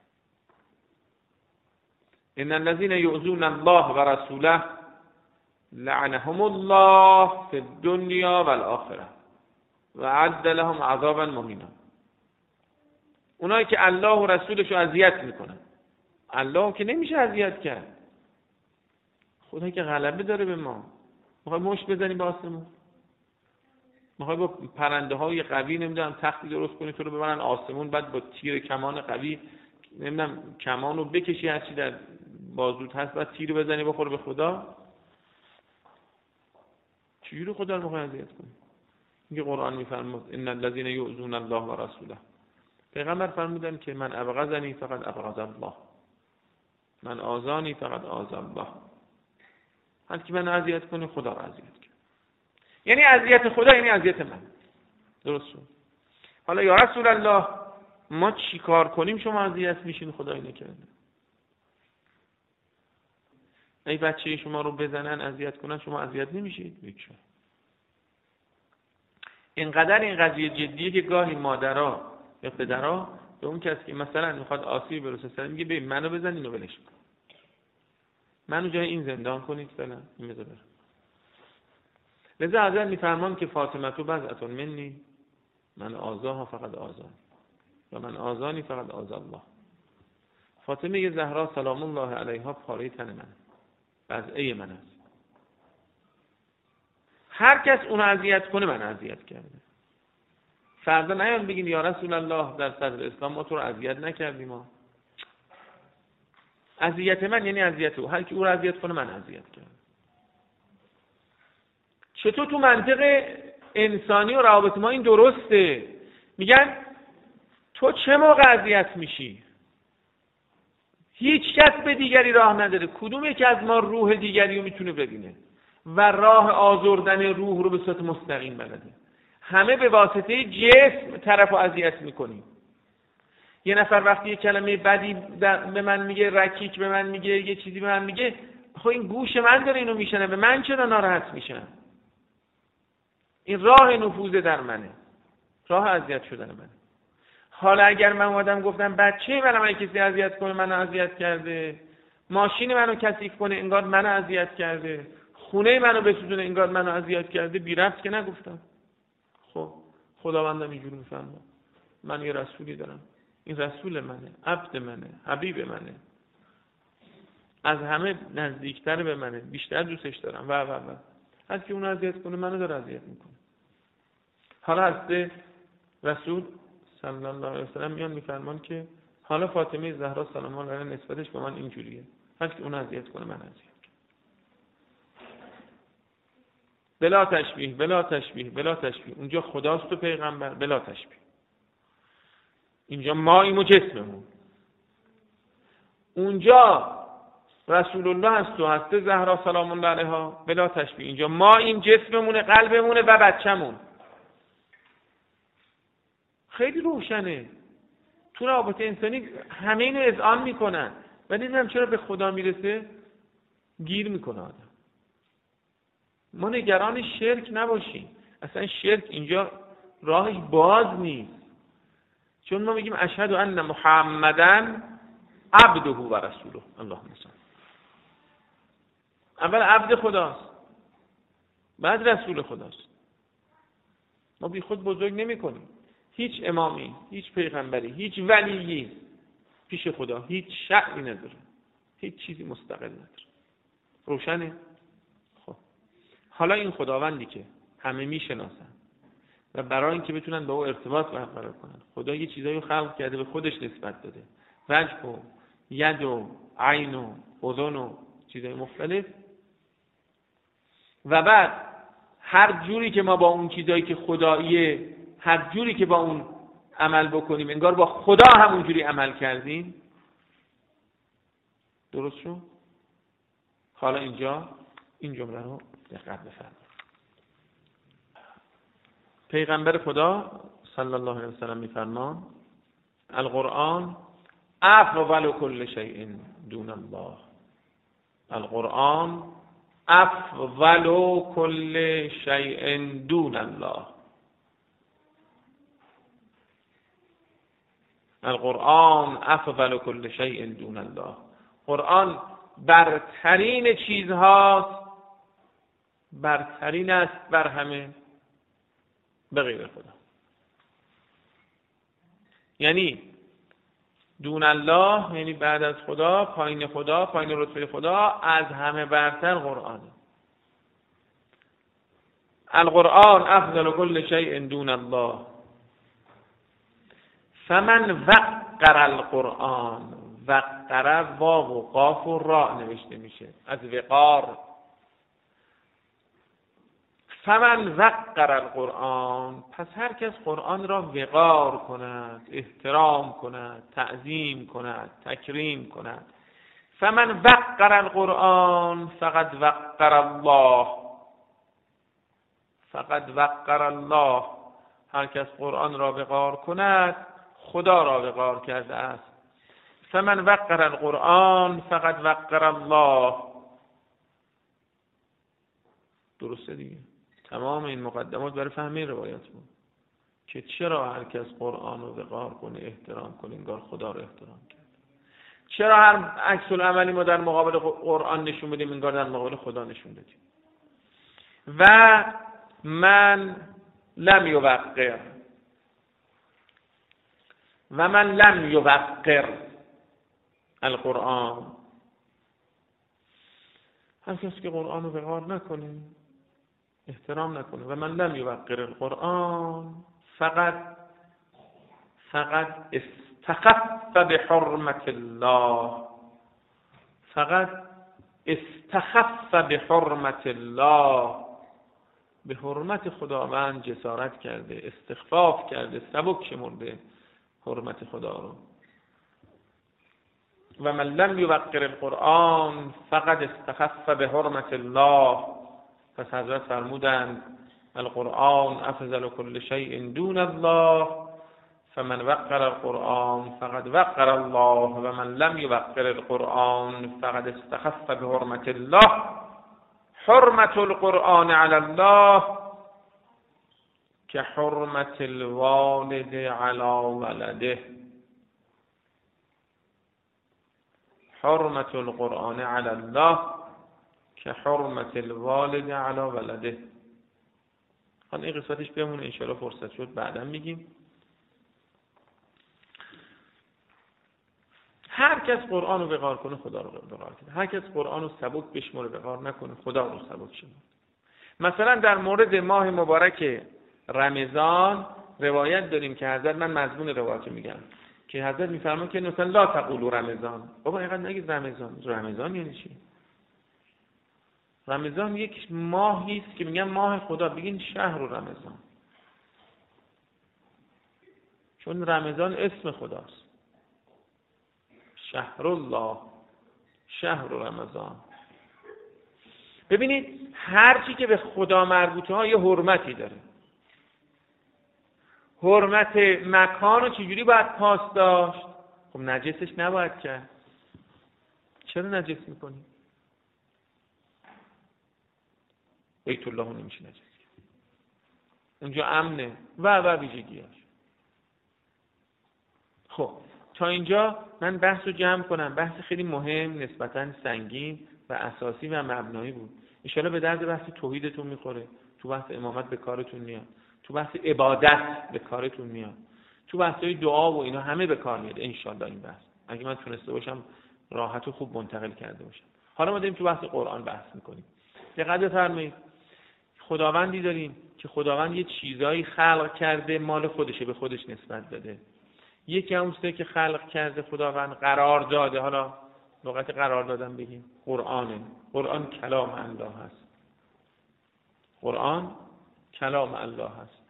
ان الذين يؤذون الله ورسوله لعنهم الله في الدنيا والآخرة وأعد لهم عذابا مهینا. اونایی که الله و رسولش رو اذیت میکنن، الله که نمیشه اذیت کرد، خدا که غلبه داره به ما، میخوای مشت بزنی به آسمون؟ میخوای با پرنده های قوی نمیدونم تختی درست کنی تو رو ببرن آسمون، بعد با تیر کمان قوی نمیدونم کمانو بکشی هرچی در بازوت هست بعد تیر بزنی بخوره به خدا؟ چجوری خدا رو میخوای اذیت کنی؟ میگه قرآن میفرماد ان الذين يؤذون الله و رسوله. پیغمبر فرمودن که من ابغضنی فقط ابغض الله، من آذانی فقط آذى الله. هر کی من اذیت کنه خدا رو اذیت کنه. یعنی اذیت خدا یعنی اذیت من. درست شد؟ حالا یا رسول الله ما چی کار کنیم شما اذیت میشین؟ خدای نکرده. ای بچه شما رو بزنن اذیت کنن شما اذیت نمیشید؟ هیچ. اینقدر این قضیه جدیه که گاهی مادرها یا پدرها به اون کسی که مثلا میخواد آسیب برسه سر میگه ببین منو بزن اینو ولش کن، منو جای این زندان کنید فعلا این بذار. لذا حضرت میفرمان که فاطمه تو بضعة منی من آذاها فقط آذان و من آذانی فقط آذى الله. فاطمه زهرا سلام الله علیها پاره تن من، بضعه من است. هر کس اون اذیت کنه من اذیت کرده. فردا نیان بگین یا رسول الله در صدر اسلام ما تو رو اذیت نکردیم. ما اذیت من یعنی اذیت او، هر کی او رو اذیت کنه من اذیت کردم. چطور تو منطق انسانی و روابط ما این درسته؟ میگن تو چه موقع اذیت میشی؟ هیچ کس به دیگری راه نداره. کدوم یکی از ما روح دیگری رو میتونه ببینه و راه آزردن روح رو به صورت مستقیم بلده؟ همه به واسطه جسم طرف رو اذیت میکنیم. یه نفر وقتی یه کلمه بدی به من میگه، رکیک به من میگه، یه چیزی به من میگه، خب این گوش من داره اینو میشنه، به من چرا ناراحت میشم؟ این راه نفوذ در منه، راه اذیت شدن منه. حالا اگر من اومدم گفتم بچه منو کسی اذیت کنه منو اذیت کرده، ماشین منو کثیف کنه انگار منو اذیت کرده، خونه منو بسوزونه انگار منو اذیت کرده، بی ربط که نگفتم. خب خداوندم اینجوری میفهمه من یه رسولی دارم، این رسول منه، عبد منه، حبیب منه، از همه نزدیکتر به منه، بیشتر دوستش دارم و هر کی اون اذیت کنه منو داره اذیت میکنه. حالا هسته رسول صلی الله علیه و سلم میان میفرمان که حالا فاطمه زهرا سلام الله علیها نسبتش به من اینجوریه، هر کی اون اذیت کنه من اذیت. بلا تشبیه بلا تشبیه بلا تشبیه. اونجا خداست و پیغمبر، بلا تشبیه. اینجا ماییم و جسممون. اونجا رسول الله هست و هسته زهرا سلام الله علیها، بلا تشبیه. اینجا ماییم، جسممونه، قلبمونه و بچه‌مون. خیلی روشنه. تو روابط انسانی همه اینو اذعان میکنن ولی نمیدونم چرا به خدا میرسه گیر میکنه آدم. ما نگران شرک نباشیم. اصلا شرک اینجا راهش باز نیست. چون ما میگیم اشهد ان محمدن عبده و رسوله. اللهم صل. اول عبد خداست بعد رسول خداست. ما بی خود بزرگ نمی کنیم. هیچ امامی، هیچ پیغمبری، هیچ ولیی پیش خدا هیچ شأنی نداره، هیچ چیزی مستقل نداره. روشنه؟ خب حالا این خداوندی که همه میشناسن و برای اینکه بتونن با او ارتباط برقرار کنن خدا یه چیزایی رو خلق کرده به خودش نسبت داده، وجه و ید و عین و اذن و چیزای مختلف، و بعد هر جوری که ما با اون چیزایی که خداییه هر جوری که با اون عمل بکنیم انگار با خدا همون جوری عمل کردیم. درست شد؟ حالا اینجا این جمله رو دقت بفرمایید. پیغمبر خدا صلی الله علیه و سلم میفرمان القرآن افضل کل شیء دون الله. القرآن افضل کل شیء دون الله. القرآن افضل کل شیء دون الله. قرآن برترین چیزهاست، برترین است بر همه به غیر خدا. یعنی دون الله یعنی بعد از خدا، پایین رتبه خدا، از همه برتر قرآنه. القرآن افضل كل شيء دون الله. فمن وقر القرآن، وقر واو و قاف و را نوشته میشه از وقار. فمن وقر القرآن، پس هر کس قرآن را وقار کند، احترام کند، تعظیم کند، تکریم کند. فمن وقر القرآن فقد وقر الله، فقد وقر الله، هر کس قرآن را وقار کند خدا را وقار کرده است. فمن وقر القرآن فقد وقر الله. درسته دیگه. تمام این مقدمات برای فهم این روایت بود که چرا هر کس قرآن رو وقار کنه، احترام کنه، انگار خدا رو احترام کرد. چرا هر عکس العملی ما در مقابل قرآن نشون بدیم انگار در مقابل خدا نشون بدیم. و من لم یوقر، و من لم یوقر القرآن، هر کسی که قرآن رو وقار نکنه، احترام نکنه، و من لم یوقر القرآن فقط استخف بحرمت الله، فقط استخف بحرمت الله، به حرمت خداوند جسارت کرده، استخفاف کرده، سبک شمرده حرمت خدا رو. و من لم یوقر القرآن فقد استخف بحرمت الله. پس حضرت فرمودند القرآن افضل كل شيء دون الله، فمن وقر القرآن فقد وقر الله، و من لم یوقر القرآن فقد استخف بحرمت الله. حرمت القرآن على الله که حرمت الوالد على ولده. حرمت القرآن على الله که حرمت الوالد على ولده. حالا این قسمتش بمونه، انشاءالله فرصت شد بعدا میگیم. هر کس قرآن رو وقار کنه خدا رو وقار کنه، هر کس قرآن رو سبک بشمره وقار نکنه خدا رو سبک شمره. مثلا در مورد ماه مبارک رمضان روایت داریم که حضرت، من مضمون روایت میگم که حضرت میفرمایند که مثلا لا تقولوا رمضان. بابا اینقدر نگید رمضان. رمضان یعنی چی؟ رمضان یک ماهی است که میگن ماه خدا، بگین شهر رمضان، چون رمضان اسم خداست. شهر الله، شهر رمضان. ببینید هر چی که به خدا مربوطه ها یه حرمتی داره. حرمت مکان رو چجوری باید پاس داشت؟ خب نجسش نباید کرد. چرا نجس میکنی؟ بیت الله نمیشه نجس کرد، اونجا امنه و ویژگیاش. خب تا اینجا من بحث رو جمع کنم. بحث خیلی مهم، نسبتاً سنگین و اساسی و مبنایی بود. ان شاءالله به درد بحث توحیدتون میخوره، تو بحث امامت به کارتون میاد، تو بحث عبادت به کارتون میاد، تو بحث‌های دعا و اینا همه به کار میاد ان شاءالله. این بحث اگه من تونسته باشم راحت و خوب منتقل کرده باشم. حالا ما داریم تو بحث قرآن بحث میکنیم. دقت بفرمایید، خداوندی داریم که خداوند یه چیزایی خلق کرده مال خودشه، به خودش نسبت داده. یکی اون چیزی که خلق کرده خداوند قرار داده، حالا لغت قرار دادن بگیم قرآنه. قرآن کلام الله هست. قرآن کلام الله هست.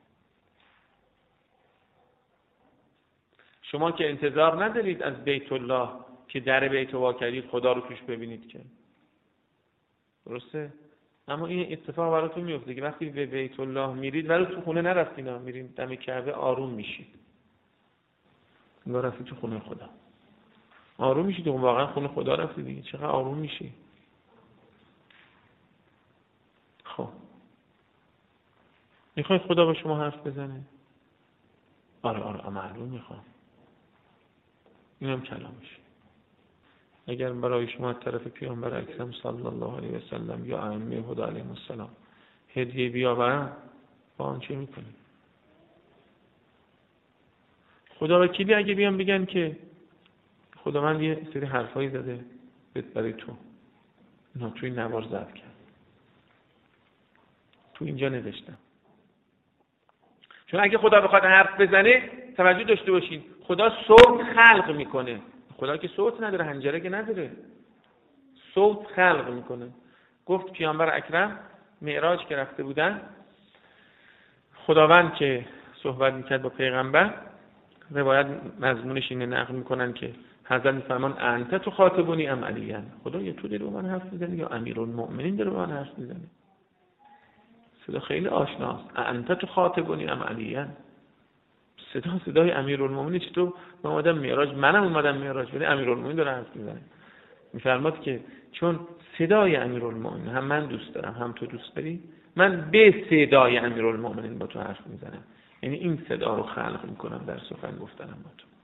شما که انتظار ندارید از بیت الله که در بیت وا کردید خدا رو توش ببینید که، درسته؟ اما این اتفاق براتون میفته که وقتی به بیت الله میرید ولی تو خونه نرفتید، میرید دم کعبه آروم میشید. انگار رفتید تو خونه خدا. آروم میشید، اون واقعا خونه خدا رفتید دیگه، چقدر آروم میشی. خب میخواید خدا با شما حرف بزنه؟ آره معلوم میخوام. اینم کلامش. اگر برای شما از طرف پیامبر اکرم صلی الله علیه و سلم یا ائمه هدی علیهم السلام هدیه بیاورن، با آن چه میکنید؟ خدا وکیلی اگه بیان بگن که خداوند یه سری حرفایی زده برای تو، اینا توی نوار ضبط کرد، تو اینجا نوشتم. چون اگه خدا بخواد حرف بزنه، توجه داشته باشین، خدا صوت خلق میکنه. خدا که صوت نداره، حنجره که نداره، صوت خلق میکنه. گفت پیامبر اکرم معراج که رفته بودن، خداوند که صحبت میکرد با پیغمبر، روایت مضمونش اینه نقل میکنن که حضرت میفرمان انت تو خاطبونی ام علیان، خدا یا تو داره با من حرف میزنی یا امیرالمؤمنین داره با من حرف میزنه. صدا خیلی آشناست. انت تو خاطبونی ام علیان، صدای امیرالمؤمنین. چطور من اومدم معراج، منم اومدم معراج، ولی امیرالمؤمنین داره حرف میزنه. میفرماد که چون صدای امیرالمؤمنین هم من دوست دارم هم تو دوست داری، من به صدای امیرالمؤمنین با تو حرف میزنم. یعنی این صدا رو خلق میکنم در سخن گفتنم با تو.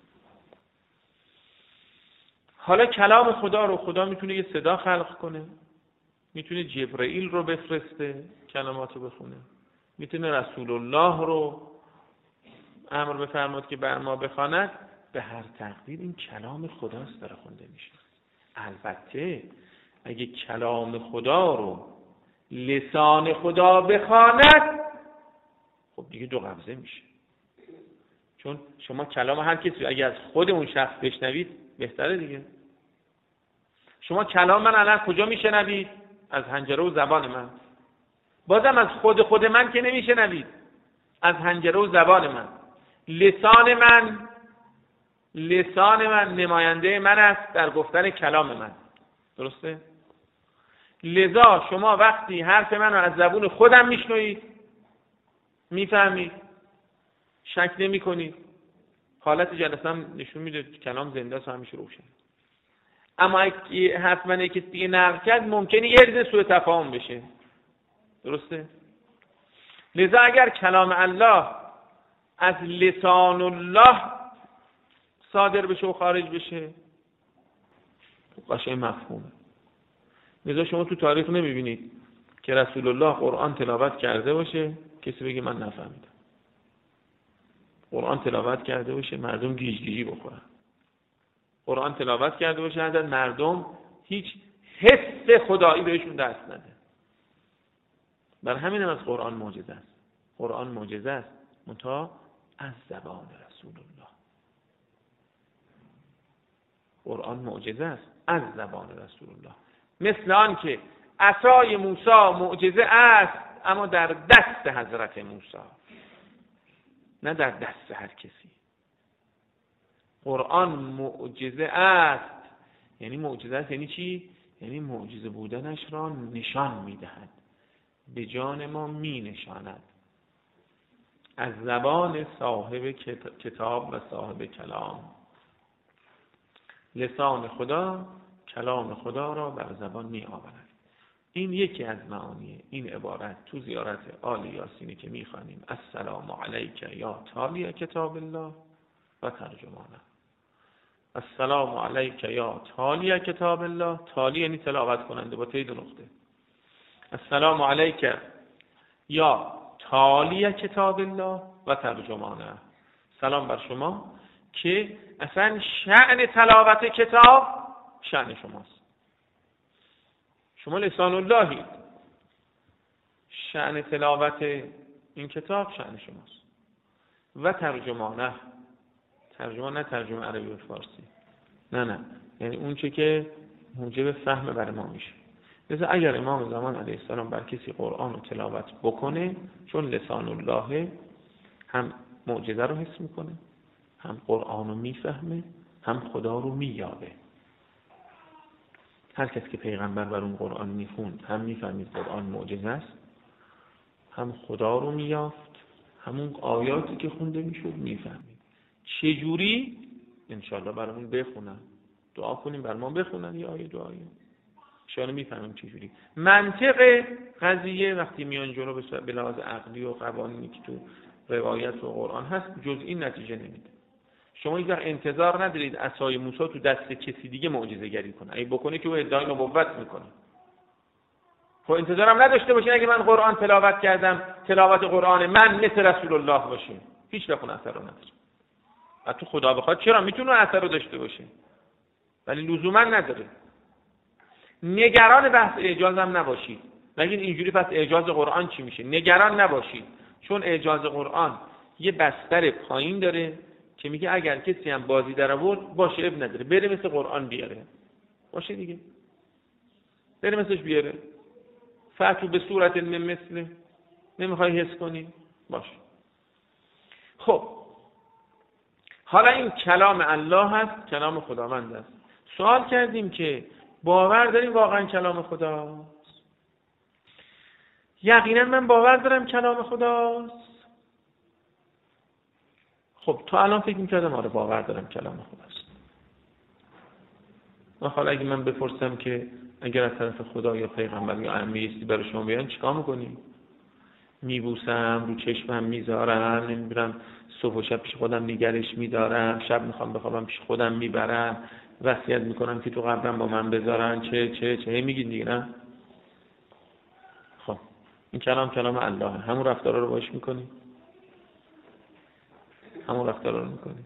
حالا کلام خدا رو خدا میتونه یه صدا خلق کنه، میتونه جبرئیل رو بفرسته کلمات رو بخونه، میتونه رسول الله رو امر بفرماد که بر ما بخواند. به هر تقدیر این کلام خداست داره خونده میشه. البته اگه کلام خدا رو لسان خدا بخواند، خب دیگه دو قبضه میشه. چون شما کلام هر کسی اگه از خود اون شخص بشنوید بهتره دیگه. شما کلام من الان کجا میشنوید؟ از حنجره و زبان من. بازم از خود من که نمیشنوید، از حنجره و زبان من. لسان من نماینده من است در گفتن کلام من. درسته؟ لذا شما وقتی حرف من رو از زبون خودم میشنوید، میفهمید، شک نمی کنید. حالت جلسه هم نشون میده کلام زنده است و همیشه روشن. اما اگه حرف من یکی دیگه نقل کرد، ممکنه یه ذره سوء تفاهم بشه. درسته؟ لذا اگر کلام الله از لسان الله صادر بشه و خارج بشه، قشنگ مفهومه. لذا شما تو تاریخ نمیبینید که رسول الله قرآن تلاوت کرده باشه کسی بگه من نفهمیدم. قرآن تلاوت کرده باشه مردم گیج گیجی بخورن. قرآن تلاوت کرده باشه حضرت مردم هیچ حس خدایی بهشون دست نده. بر همین هم از قرآن معجزه است. قرآن معجزه است منتها از زبان رسول الله. قرآن معجزه است از زبان رسول الله. مثل آن که عصای موسی معجزه است اما در دست حضرت موسی، نه در دست هر کسی. قرآن معجزه است. یعنی معجزه است یعنی چی؟ یعنی معجزه بودنش را نشان میدهد، به جان ما می نشاند، از زبان صاحب کتاب و صاحب کلام. لسان خدا کلام خدا را بر زبان می آورد. این یکی از معانی این عبارت تو زیارت آل یاسینی که می خوانیم السلام علیک یا تالی کتاب الله و ترجمانه. السلام علیک یا تالی کتاب الله، تالی یعنی تلاوت کننده با تی دو نقطه. السلام علیک یا تالی کتاب الله و ترجمانه، سلام بر شما که اصلا شأن تلاوت کتاب شأن شماست. شما لسان اللهید، شأن تلاوت این کتاب شأن شماست. و ترجمانه، ترجمه نه ترجمه عربی و فارسی، نه یعنی اون چه که موجب فهم برای ما میشه. لذا اگر امام زمان علیه السلام بر کسی قرآن رو تلاوت بکنه، چون لسان الله هم معجزه رو حس میکنه، هم قرآن رو میفهمه، هم خدا رو مییابه. هر کس که پیغمبر بر اون قرآن میخوند هم میفهمید قرآن معجزه است، هم خدا رو مییافت، همون آیاتی که خونده میشد میفهمید. چجوری؟ انشاءالله برامون بخونن، دعا کنیم بر ما بخونن یه آیه دعایی، انشاءالله میفهمیم چجوری. منطق قضیه وقتی میان جلو به لحاظ عقلی و قوانینی که تو روایت و قرآن هست جز این نتیجه نمیده. شما هیچ وقت انتظار ندارید عصای موسی تو دست کسی دیگه معجزه گری کنه. اگه بکنه که او ادعای نبوت میکنه. خب انتظارم نداشته باشین اگه من قرآن تلاوت کردم تلاوت قرآن من مثل رسول الله باشه، هیچ وقت اثر رو نداره. تو خدا بخواد چرا میتونه اثر رو داشته باشه، ولی لزوما نداره. نگران بحث اعجاز هم نباشید. نگید اینجوری پس اعجاز قرآن چی میشه؟ نگران نباشید، چون اعجاز قرآن یه بستر پایین داره که میگه اگر کسی هم بازی در آورد باشه، اب نداره، بره مثل قرآن بیاره، باشه دیگه، بره مثلش بیاره. فتو به صورت مثله، نمیخوای حس کنی باشه. خب حالا این کلام الله هست، کلام خداوند است. سوال کردیم که باور داریم واقعا کلام خداست؟ یقینا من باور دارم کلام خداست. خب تا الان فکر می‌کردم آره باور دارم کلام خداست. حالا اگه من بپرسم که اگر از طرف خدا یا پیغمبر یا امیستی برای شما بیان چیکار می‌کنی؟ میبوسم، رو چشمم میذارم، نمی‌برم صبح و شب پیش خودم نگرش میدارم، شب میخوام بخوابم پیش خودم میبرم، وصیت میکنم که تو قبرم با من بذارن، چه میگید دیگه نه؟ خب این کلام الله، همون رفتارا رو باش میکنی؟ همون رفتارا رو میکنی؟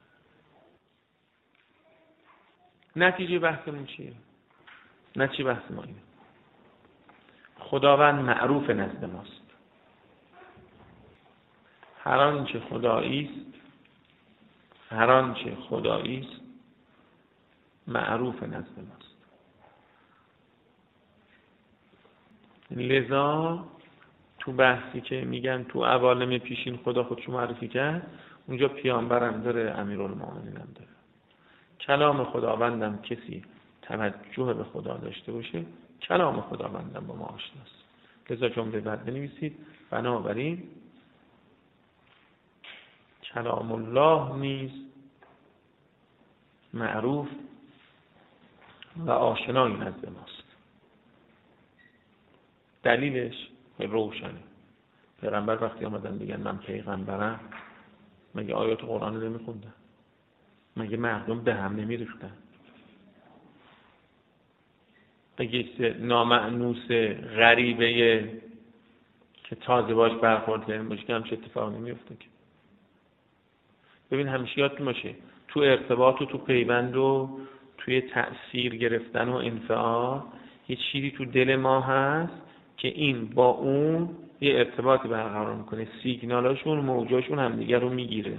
نتیجه بحثمون چیه؟ نتیجه بحث ما اینه خداوند معروف نزد ماست. هر آنچه خدایی است معروف نزد ماست. لذا تو بحثی که میگن تو عوالم پیشین خدا خودشو معرفی کرد، اونجا پیامبرم داره، امیرالمومنین هم داره. کلام خداوندم کسی توجه به خدا داشته باشه، کلام خداوندم با ما آشناست. لذا جمله بعد بنویسید بنابراین کلام الله نیز معروف و آشنای نزد ماست. دلیلش روشنه. پیغمبر وقتی آمدن بگن من پیغمبرم، مگه آیات قرآن رو نمیخوندن؟ مگه مردم به هم نمیریختن؟ مگه نامأنوس غریبه که تازه باش برخورد کردن باشه که همچه اتفاقی نمیفته که؟ ببین همیشه یادتون باشه تو ارتباط و تو پیوند و توی تأثیر گرفتن و انفعال یه چیزی تو دل ما هست که این با اون یه ارتباطی برقرار میکنه، سیگنالاشون موجاشون همدیگه رو میگیره.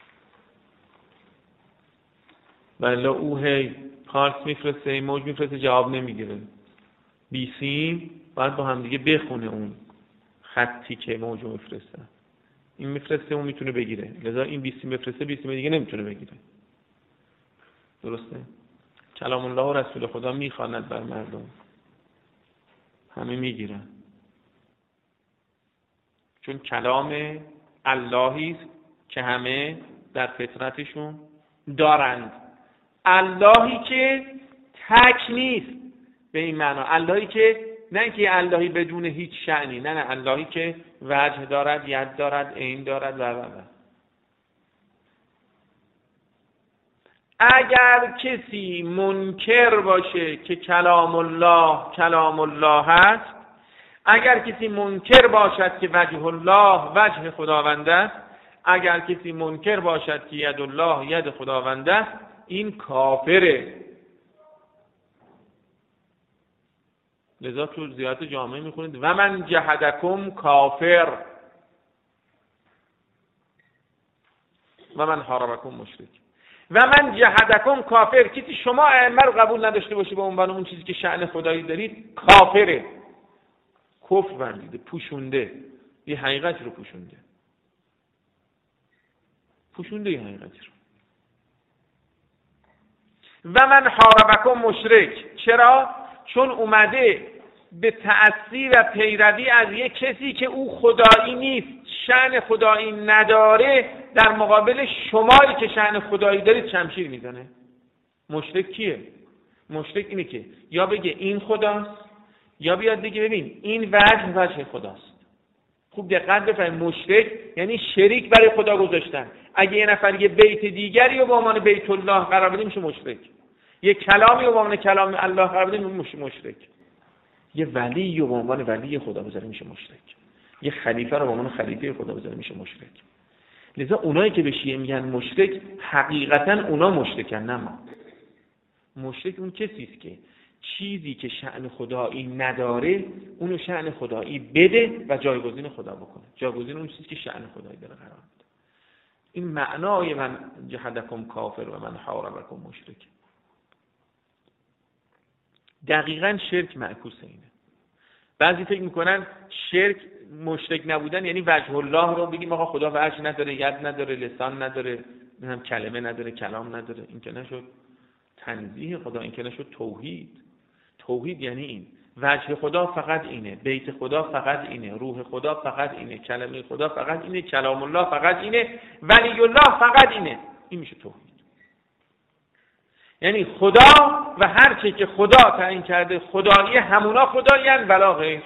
ولی او هی پارس میفرسته، موج میفرسته، جواب نمیگیره. بیسیم باید با همدیگه بخونه اون خطی که موجو میفرسته. این میفرسته اون میتونه بگیره، لذا این بیسیم بفرسته بیسیم دیگه نمیتونه بگیره. درسته؟ کلام الله و رسول خدا میخواند بر مردم، همه میگیرن، چون کلام اللهی است که همه در فطرتشون دارند. اللهی که تک نیست به این معنا، اللهی که نه اینکه اللهی بدون هیچ شأنی، نه اللهی که وجه دارد، ید دارد، عین دارد و. اگر کسی منکر باشه که کلام الله هست، اگر کسی منکر باشد که وجه الله وجه خداوند است، اگر کسی منکر باشد که ید الله ید خداوند است، این کافره. لذا تو زیارت جامعه میخونید و من جحدکم کافر و من حاربکم مشرک. و من جحدکم کافر، کسی شما ائمه رو قبول نداشته باشه به عنوان اون چیزی که شأن خدایی دارید، کافره. کفر ورزیده، پوشونده، یه حقیقت رو پوشونده یه حقیقتی رو. و من حاربکم مشرک. چرا؟ چون اومده به تأثیر و پیروی از یک کسی که او خدایی نیست، شأن خدایی نداره، در مقابل شمایی که شأن خدایی دارید شمشیر میزنه. مشرک کیه؟ مشرک اینه که یا بگه این خداست، یا بیاد بگه ببین این وجه خداست. خوب دقت بفرمایید، مشرک یعنی شریک برای خدا گذاشتن. اگه یه نفر یه بیت دیگری رو به عنوان بیت الله قرار بده میشه مشرک. یه کلامی رو به عنوان کلام الله قرار بده میشه مشرک. یه ولی رو به عنوان ولی خدا بذاره میشه مشرک. یه خلیفه رو به عنوان خلیفه خدا بذاره میشه مشرک. لذا اونایی که به شیعه میگن مشرک، حقیقتا اونا مشرکن، نه ما. مشرک اون کسی است که چیزی که شأن خدایی نداره اونو شأن خدایی بده و جایگزین خدا بکنه. جایگزین اون چیزی که شأن خدایی داره قرار بده. این معنای من جحدکم کافر و من حاربکم مشرک. دقیقاً شرک معکوس اینه. بعضی فکر میکنن شرک مشرک نبودن یعنی وجه الله رو بگیم آقا خدا وجه نداره، ید نداره، لسان نداره، هم کلمه نداره، کلام نداره. این که نشد تنزیه خدا، این که نشد توحید. توحید یعنی این وجه خدا فقط اینه، بیت خدا فقط اینه، روح خدا فقط اینه، کلمه خدا فقط اینه، کلام الله فقط اینه، ولی الله فقط اینه. این میشه توحید. یعنی خدا و هر چی که خدا تعیین کرده خدایی همونا خدایین ولا غیر.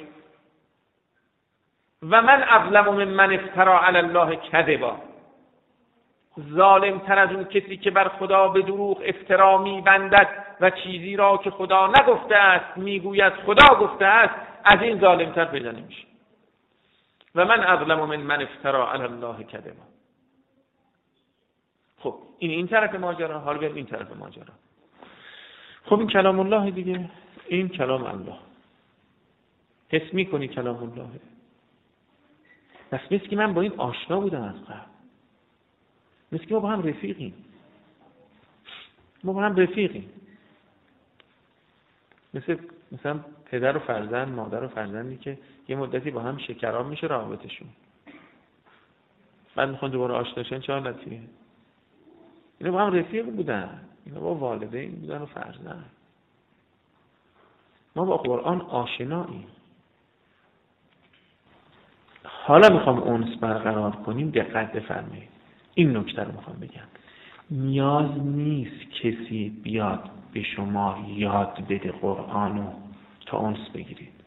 و من اظلم ممن افتری علی الله کذبا. ظالم تر از اون کسی که بر خدا به دروغ افترا می‌بندد و چیزی را که خدا نگفته است میگوید خدا گفته است، از این ظالم تر پیدا نمیشه. و من اظلم ممن افتری علی الله کذبا. خب این طرف ماجرا. حالا بیایم این طرف ماجرا. خب این کلام الله دیگه، این کلام الله. حس میکنی کلام الله؟ پس مثل که من با این آشنا بودم از قبل، مثل که ما با هم رفیقیم. مثلا پدر و فرزند، مادر و فرزندی که یه مدتی با هم شکراب میشه روابطشون، بعد میخوان دوباره آشنا شن، چه حالتیه؟ اینا با هم رفیق بودن، اینا با والدین بودن و فرزند. ما با قرآن آشناییم. حالا میخوام اونس برقرار کنیم، دقت بفرمایید. این نکته رو میخوام بگم. نیاز نیست کسی بیاد به شما یاد بده قرآنو تا اونس بگیرید.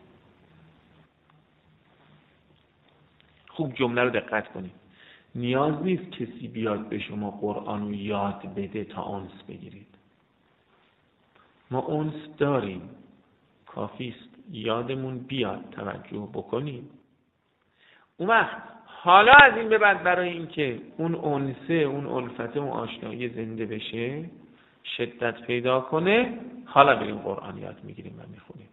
خوب جمله رو دقت کنید. نیاز نیست کسی بیاد به شما قرآنو یاد بده تا اونس بگیرید. ما اونس داریم، کافیست یادمون بیاد، توجه بکنیم. اون وقت حالا از این به بعد برای اینکه اون انسه، اون الفت، اون آشنایی زنده بشه، شدت پیدا کنه، حالا بریم قرآن یاد میگیریم و میخونیم.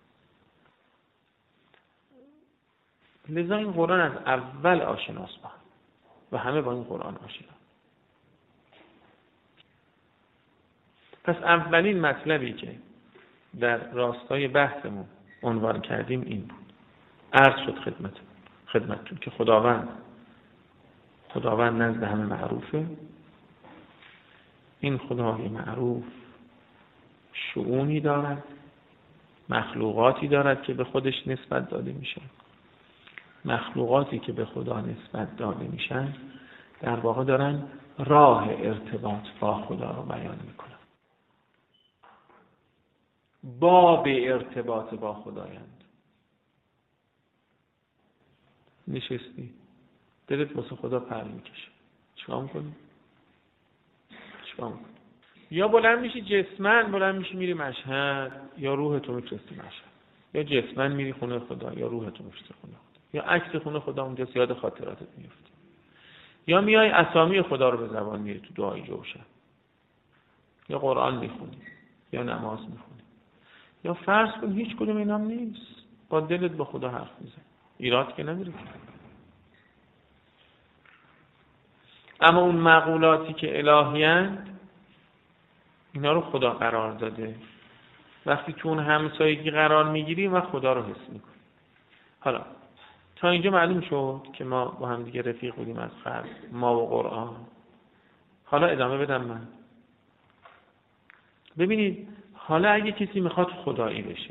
لذا این قرآن از اول آشناست با هم و همه با این قرآن آشنا. پس اولین مطلبی که در راستای بحثمون عنوان کردیم این بود. عرض شد خدمتتون که خداوند نزد همه معروفه. این خدای معروف شؤونی دارد، مخلوقاتی دارد که به خودش نسبت داده میشه. مخلوقاتی که به خدا نسبت داده میشن در واقع دارن راه ارتباط با خدا رو بیان میکنن. باب ارتباط با خدایند. نشستی دلت واسه خدا پر میکشه، چیکار میکنی؟ یا بلند میشی جسمن، بلند میشی میری مشهد، یا روحتو میفرستی مشهد، یا جسمن میری خونه خدا، یا روحتو میفرستی خونه خدا، یا عکس خونه خدا اونجاست یاد خاطراتت میفته، یا میای اسامی خدا رو به زبان میاری تو دعای جوشن، یا قرآن میخونی، یا نماز میخونی، یا فرض کن هیچ کدوم اینام نیست، با دلت با خدا حرف میزنی، ایراد که نداره. اما اون مقولاتی که الهی‌اند اینا رو خدا قرار داده. وقتی تو اون همسایگی قرار میگیری و خدا رو حس میکنی. حالا تا اینجا معلوم شد که ما با هم دیگه رفیق بودیم از قبل، ما و قرآن. حالا ادامه بدم من. ببینید حالا اگه کسی میخواد خدایی بشه،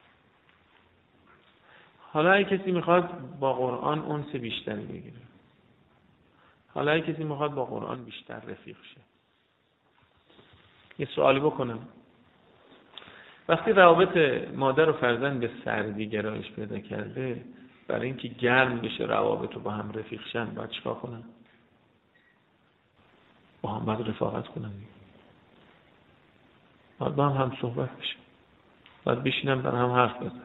حالا اگه کسی میخواد با قرآن انس بیشتری بگیره، حالا اگه کسی میخواد با قرآن بیشتر رفیق شه، یه سوالی بکنم. وقتی روابط مادر و فرزند به سردی گرایش پیدا کرده، برای اینکه گرم بشه روابط رو با هم رفیق شن، باید چیکار کنن؟ با هم باید رفاقت کنن، باید با هم صحبت بشه، باید بشینن بر هم حرف بزنن.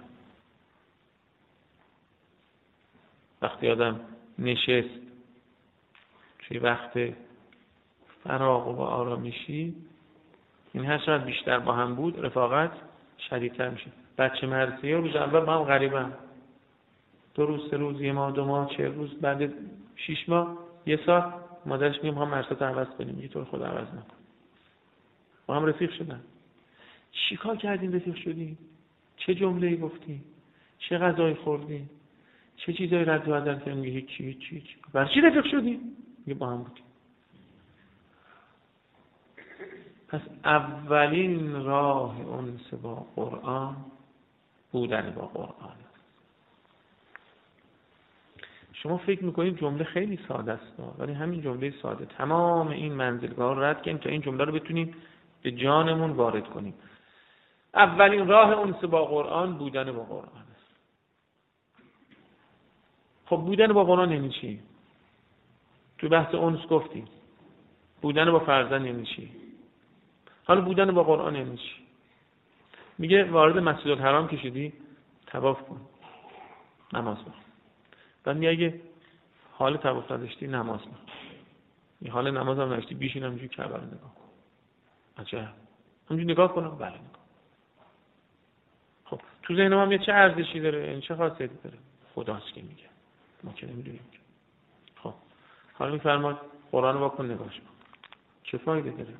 وقتی آدم نشست توی وقت فراغ و آرامشی، این هر چقدر بیشتر با هم بود، رفاقت شدیدتر میشه. بچه مدرسه روز اول با هم غریبن، 2 روز 3 روز 1 ماه 2 ماه 40 روز، بعد 6 ماه 1 سال مادرش میگه میخوام مدرسه عوض کنیم، میگه تو خود عوض نکن. با هم رفیق شدن. چیکار کردین رفیق شدین؟ چه جمله‌ای گفتین؟ چه غذایی خوردین؟ چه چیزایی رد و بدل کردین؟ میگه هیچ. برای چی رفیق شدین؟ میگه با هم بودیم. پس اولین راه انس با قرآن بودن با قرآن. شما فکر میکنید جمله خیلی ساده است، ولی همین جمله ساده تمام این منزلگاه رو رد کنیم تا این جمله رو بتونیم به جانمون وارد کنیم. اولین راه انس با قرآن بودن با قرآن است. خب بودن با قرآن یعنی چی؟ تو بحث انس گفتیم بودن با فرزند یعنی چی؟ حالا بودن با قرآن یعنی چی؟ میگه وارد مسجد الحرام که شدی طواف کن، نماز بخون. بعد میگه اگه حال طواف نداشتی نماز بخون، این حال نماز هم نداشتی بیشین همینجوری کعبه رو نگاه کن. عجب، همینجوری نگاه کنم؟ بله نگاه. خب تو ذهن ما چه ارزشی داره؟ این چه خاصیتی داره؟ خداست که میگه، ما که نمیدونیم. خب حالا میفرماد قرآن رو واکن نگاهش کن، چه فایده داره؟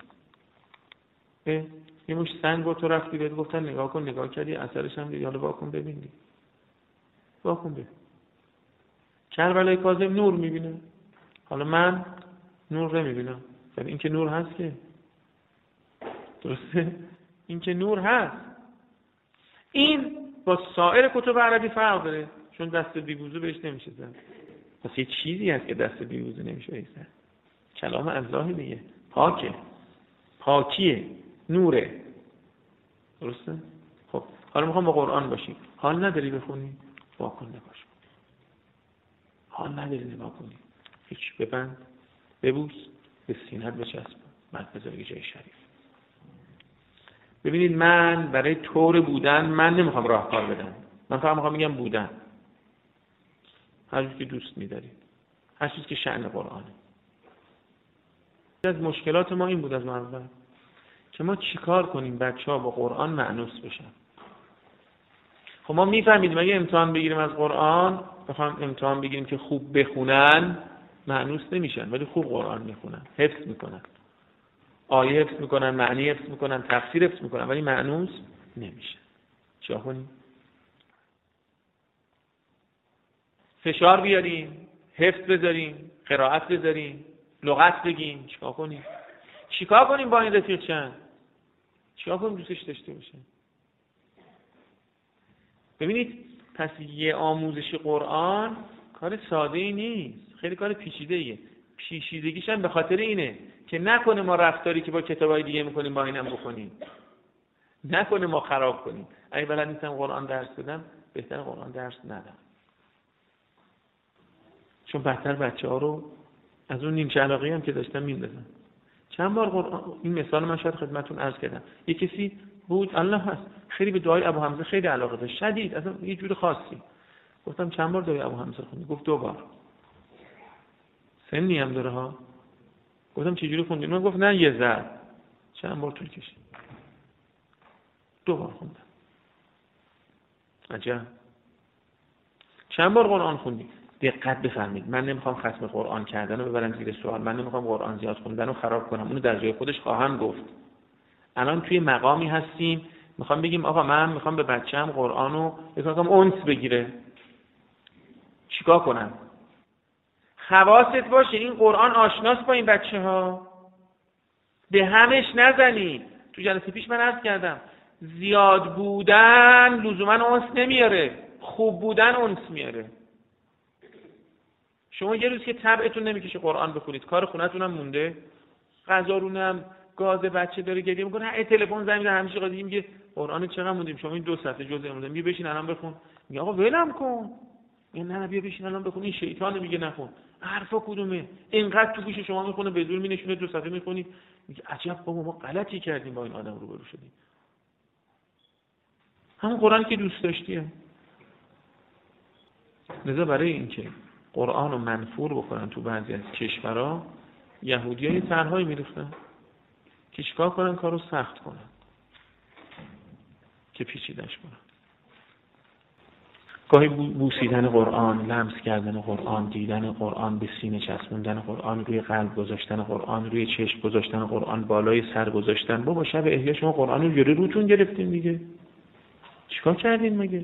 یه مش سنگ با تو رفتی بهت گفتن نگاه کن، نگاه کردی اثرش هم دیگه، حالا واکن ببینی، واکن ببین. کربلای کاظم نور میبینه، حالا من نور نمیبینم، یعنی این که نور هست که درسته، این که نور هست. این با سایر کتب عربی فرق داره، چون دست بیوزو بهش نمیشه زد. پس یه چیزی هست که دست بیوزو نمیشه بهش زد. کلام الله دیگه پاکه، پاکیه، نوره، درسته؟ خب حالا میخوام با قرآن باشی، حال نداری بخونی؟ واکن نگاش. حال نداری نگاه کنی؟ هیچ، ببند، ببوس، به سینت بچسب، بعد بذار یه جای شریف. ببینید من برای طور بودن من نمیخوام راهکار بدم، من فقط میخوام بگم بودن، هر چیزی که دوست می‌دارید، هر چیزی که شأن قرآنه. از مشکلات ما این بود از اول که ما چیکار کنیم بچه‌ها با قرآن مأنوس بشن. خب ما میفهمیدیم اگه امتحان بگیریم از قرآن، بخوام امتحان بگیریم که خوب بخونن، مأنوس نمیشن، ولی خوب قرآن میخونن، حفظ میکنن، آیه حفظ میکنن، معنی حفظ میکنن، تفسیر حفظ میکنن، ولی مأنوس نمیشن. چیکار کنیم؟ فشار بیاریم، حفظ بذاریم، قرائت بذاریم، لغت بگیم، چیکار کنیم؟ چیکار کنیم با این رفیق چند؟ چیکار کنیم دوستش داشته باشه؟ ببینید پس یه آموزش قرآن کار ساده ای نیست، خیلی کار پیچیده ایه. پیچیدگیش هم به خاطر اینه که نکنه ما رفتاری که با کتابای دیگه میکنیم با اینم بکنیم، نکنه ما خراب کنیم. اگه بلد نیستم قرآن درس بدم، بهتر قرآن درس ندم، چون بهتر بچه‌ها رو از اون نیمچه علاقه‌ای هم که داشتم میندازم. چند بار قرآن، این مثال من شاید خدمتتون عرض کردم، یه کسی بود الله هست خیلی به دعای ابو حمزه خیلی علاقه داشت، شدید، اصلا یه جور خاصی. گفتم چند بار دعای ابو حمزه خوندی؟ گفت 2 بار. سنی هم داره ها. گفتم چه جوری خوندی؟ من گفت نه یه ذره. چند بار طول کشید؟ 2 بار خوندم. عجب. چند بار قرآن خوندی؟ دقت بفرمایید، من نمیخوام ختم قرآن کردن رو ببرم زیر سوال، من نمیخوام قرآن زیاد خوندن رو خراب کنم، اونو در جای خودش خواهم گفت. الان توی مقامی هستیم میخوام بگیم آقا من میخوام به بچه‌م قرآن رو بکنم اونس بگیره، چیکار کنم؟ حواست باشه این قرآن آشناست با این بچه‌ها، به همش نزنی. تو جلسه پیش من عرض کردم زیاد بودن لزوما اونس نمیاره، خوب بودن اونس میاره. شما یه روز که طبعتون نمیکشه قرآن بخونید، کار خونتون هم مونده، غذا رونم گاز بچه داره گریه میکنه، تلفن زنگ میزنه، همیشه قاضی میگه قرآن چقدر موندیم؟ شما این 2 صفحه جزء مونده، میگه بشین الان بخون، میگه آقا ولم کن، میگه نه بیا بشین الان بخون، این شیطان میگه نخون. حرفا کدومه؟ اینقدر تو گوش شما میخونه، به زور مینشونه 2 صفحه میخونی، میگه عجب بابا ما غلطی کردیم با این آدم روبرو شدیم. همون قرآنی که دوست داشتیه. لذا برای اینکه قرآن رو منفور بکنن تو بعضی از کشورها، یهودی‌ها یه طرح‌هایی می‌ریختن که چیکار کنن؟ کارو سخت کنن، که پیچیدش کنم. گاهی بوسیدن قرآن، لمس کردن قرآن، دیدن قرآن، به سینه چسبوندن قرآن، روی قلب گذاشتن قرآن، روی چشم گذاشتن قرآن، بالای سر گذاشتن. بابا شب احیا شما قرآن رو جوری روتون گرفتین دیگه، چیکار کردین مگه؟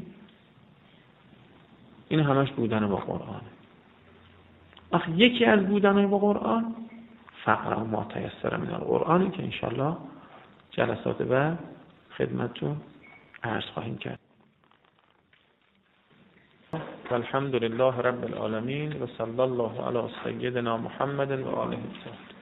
این همش بودن با قرآن. آخه یکی از بودن با قرآن فقر ما تیسر من القرآن که انشالله جلسات بعد خدمتتون عرض خواهیم کرد. الحمد لله رب العالمین و صلی الله علی سیدنا محمد و آله الطاهرین.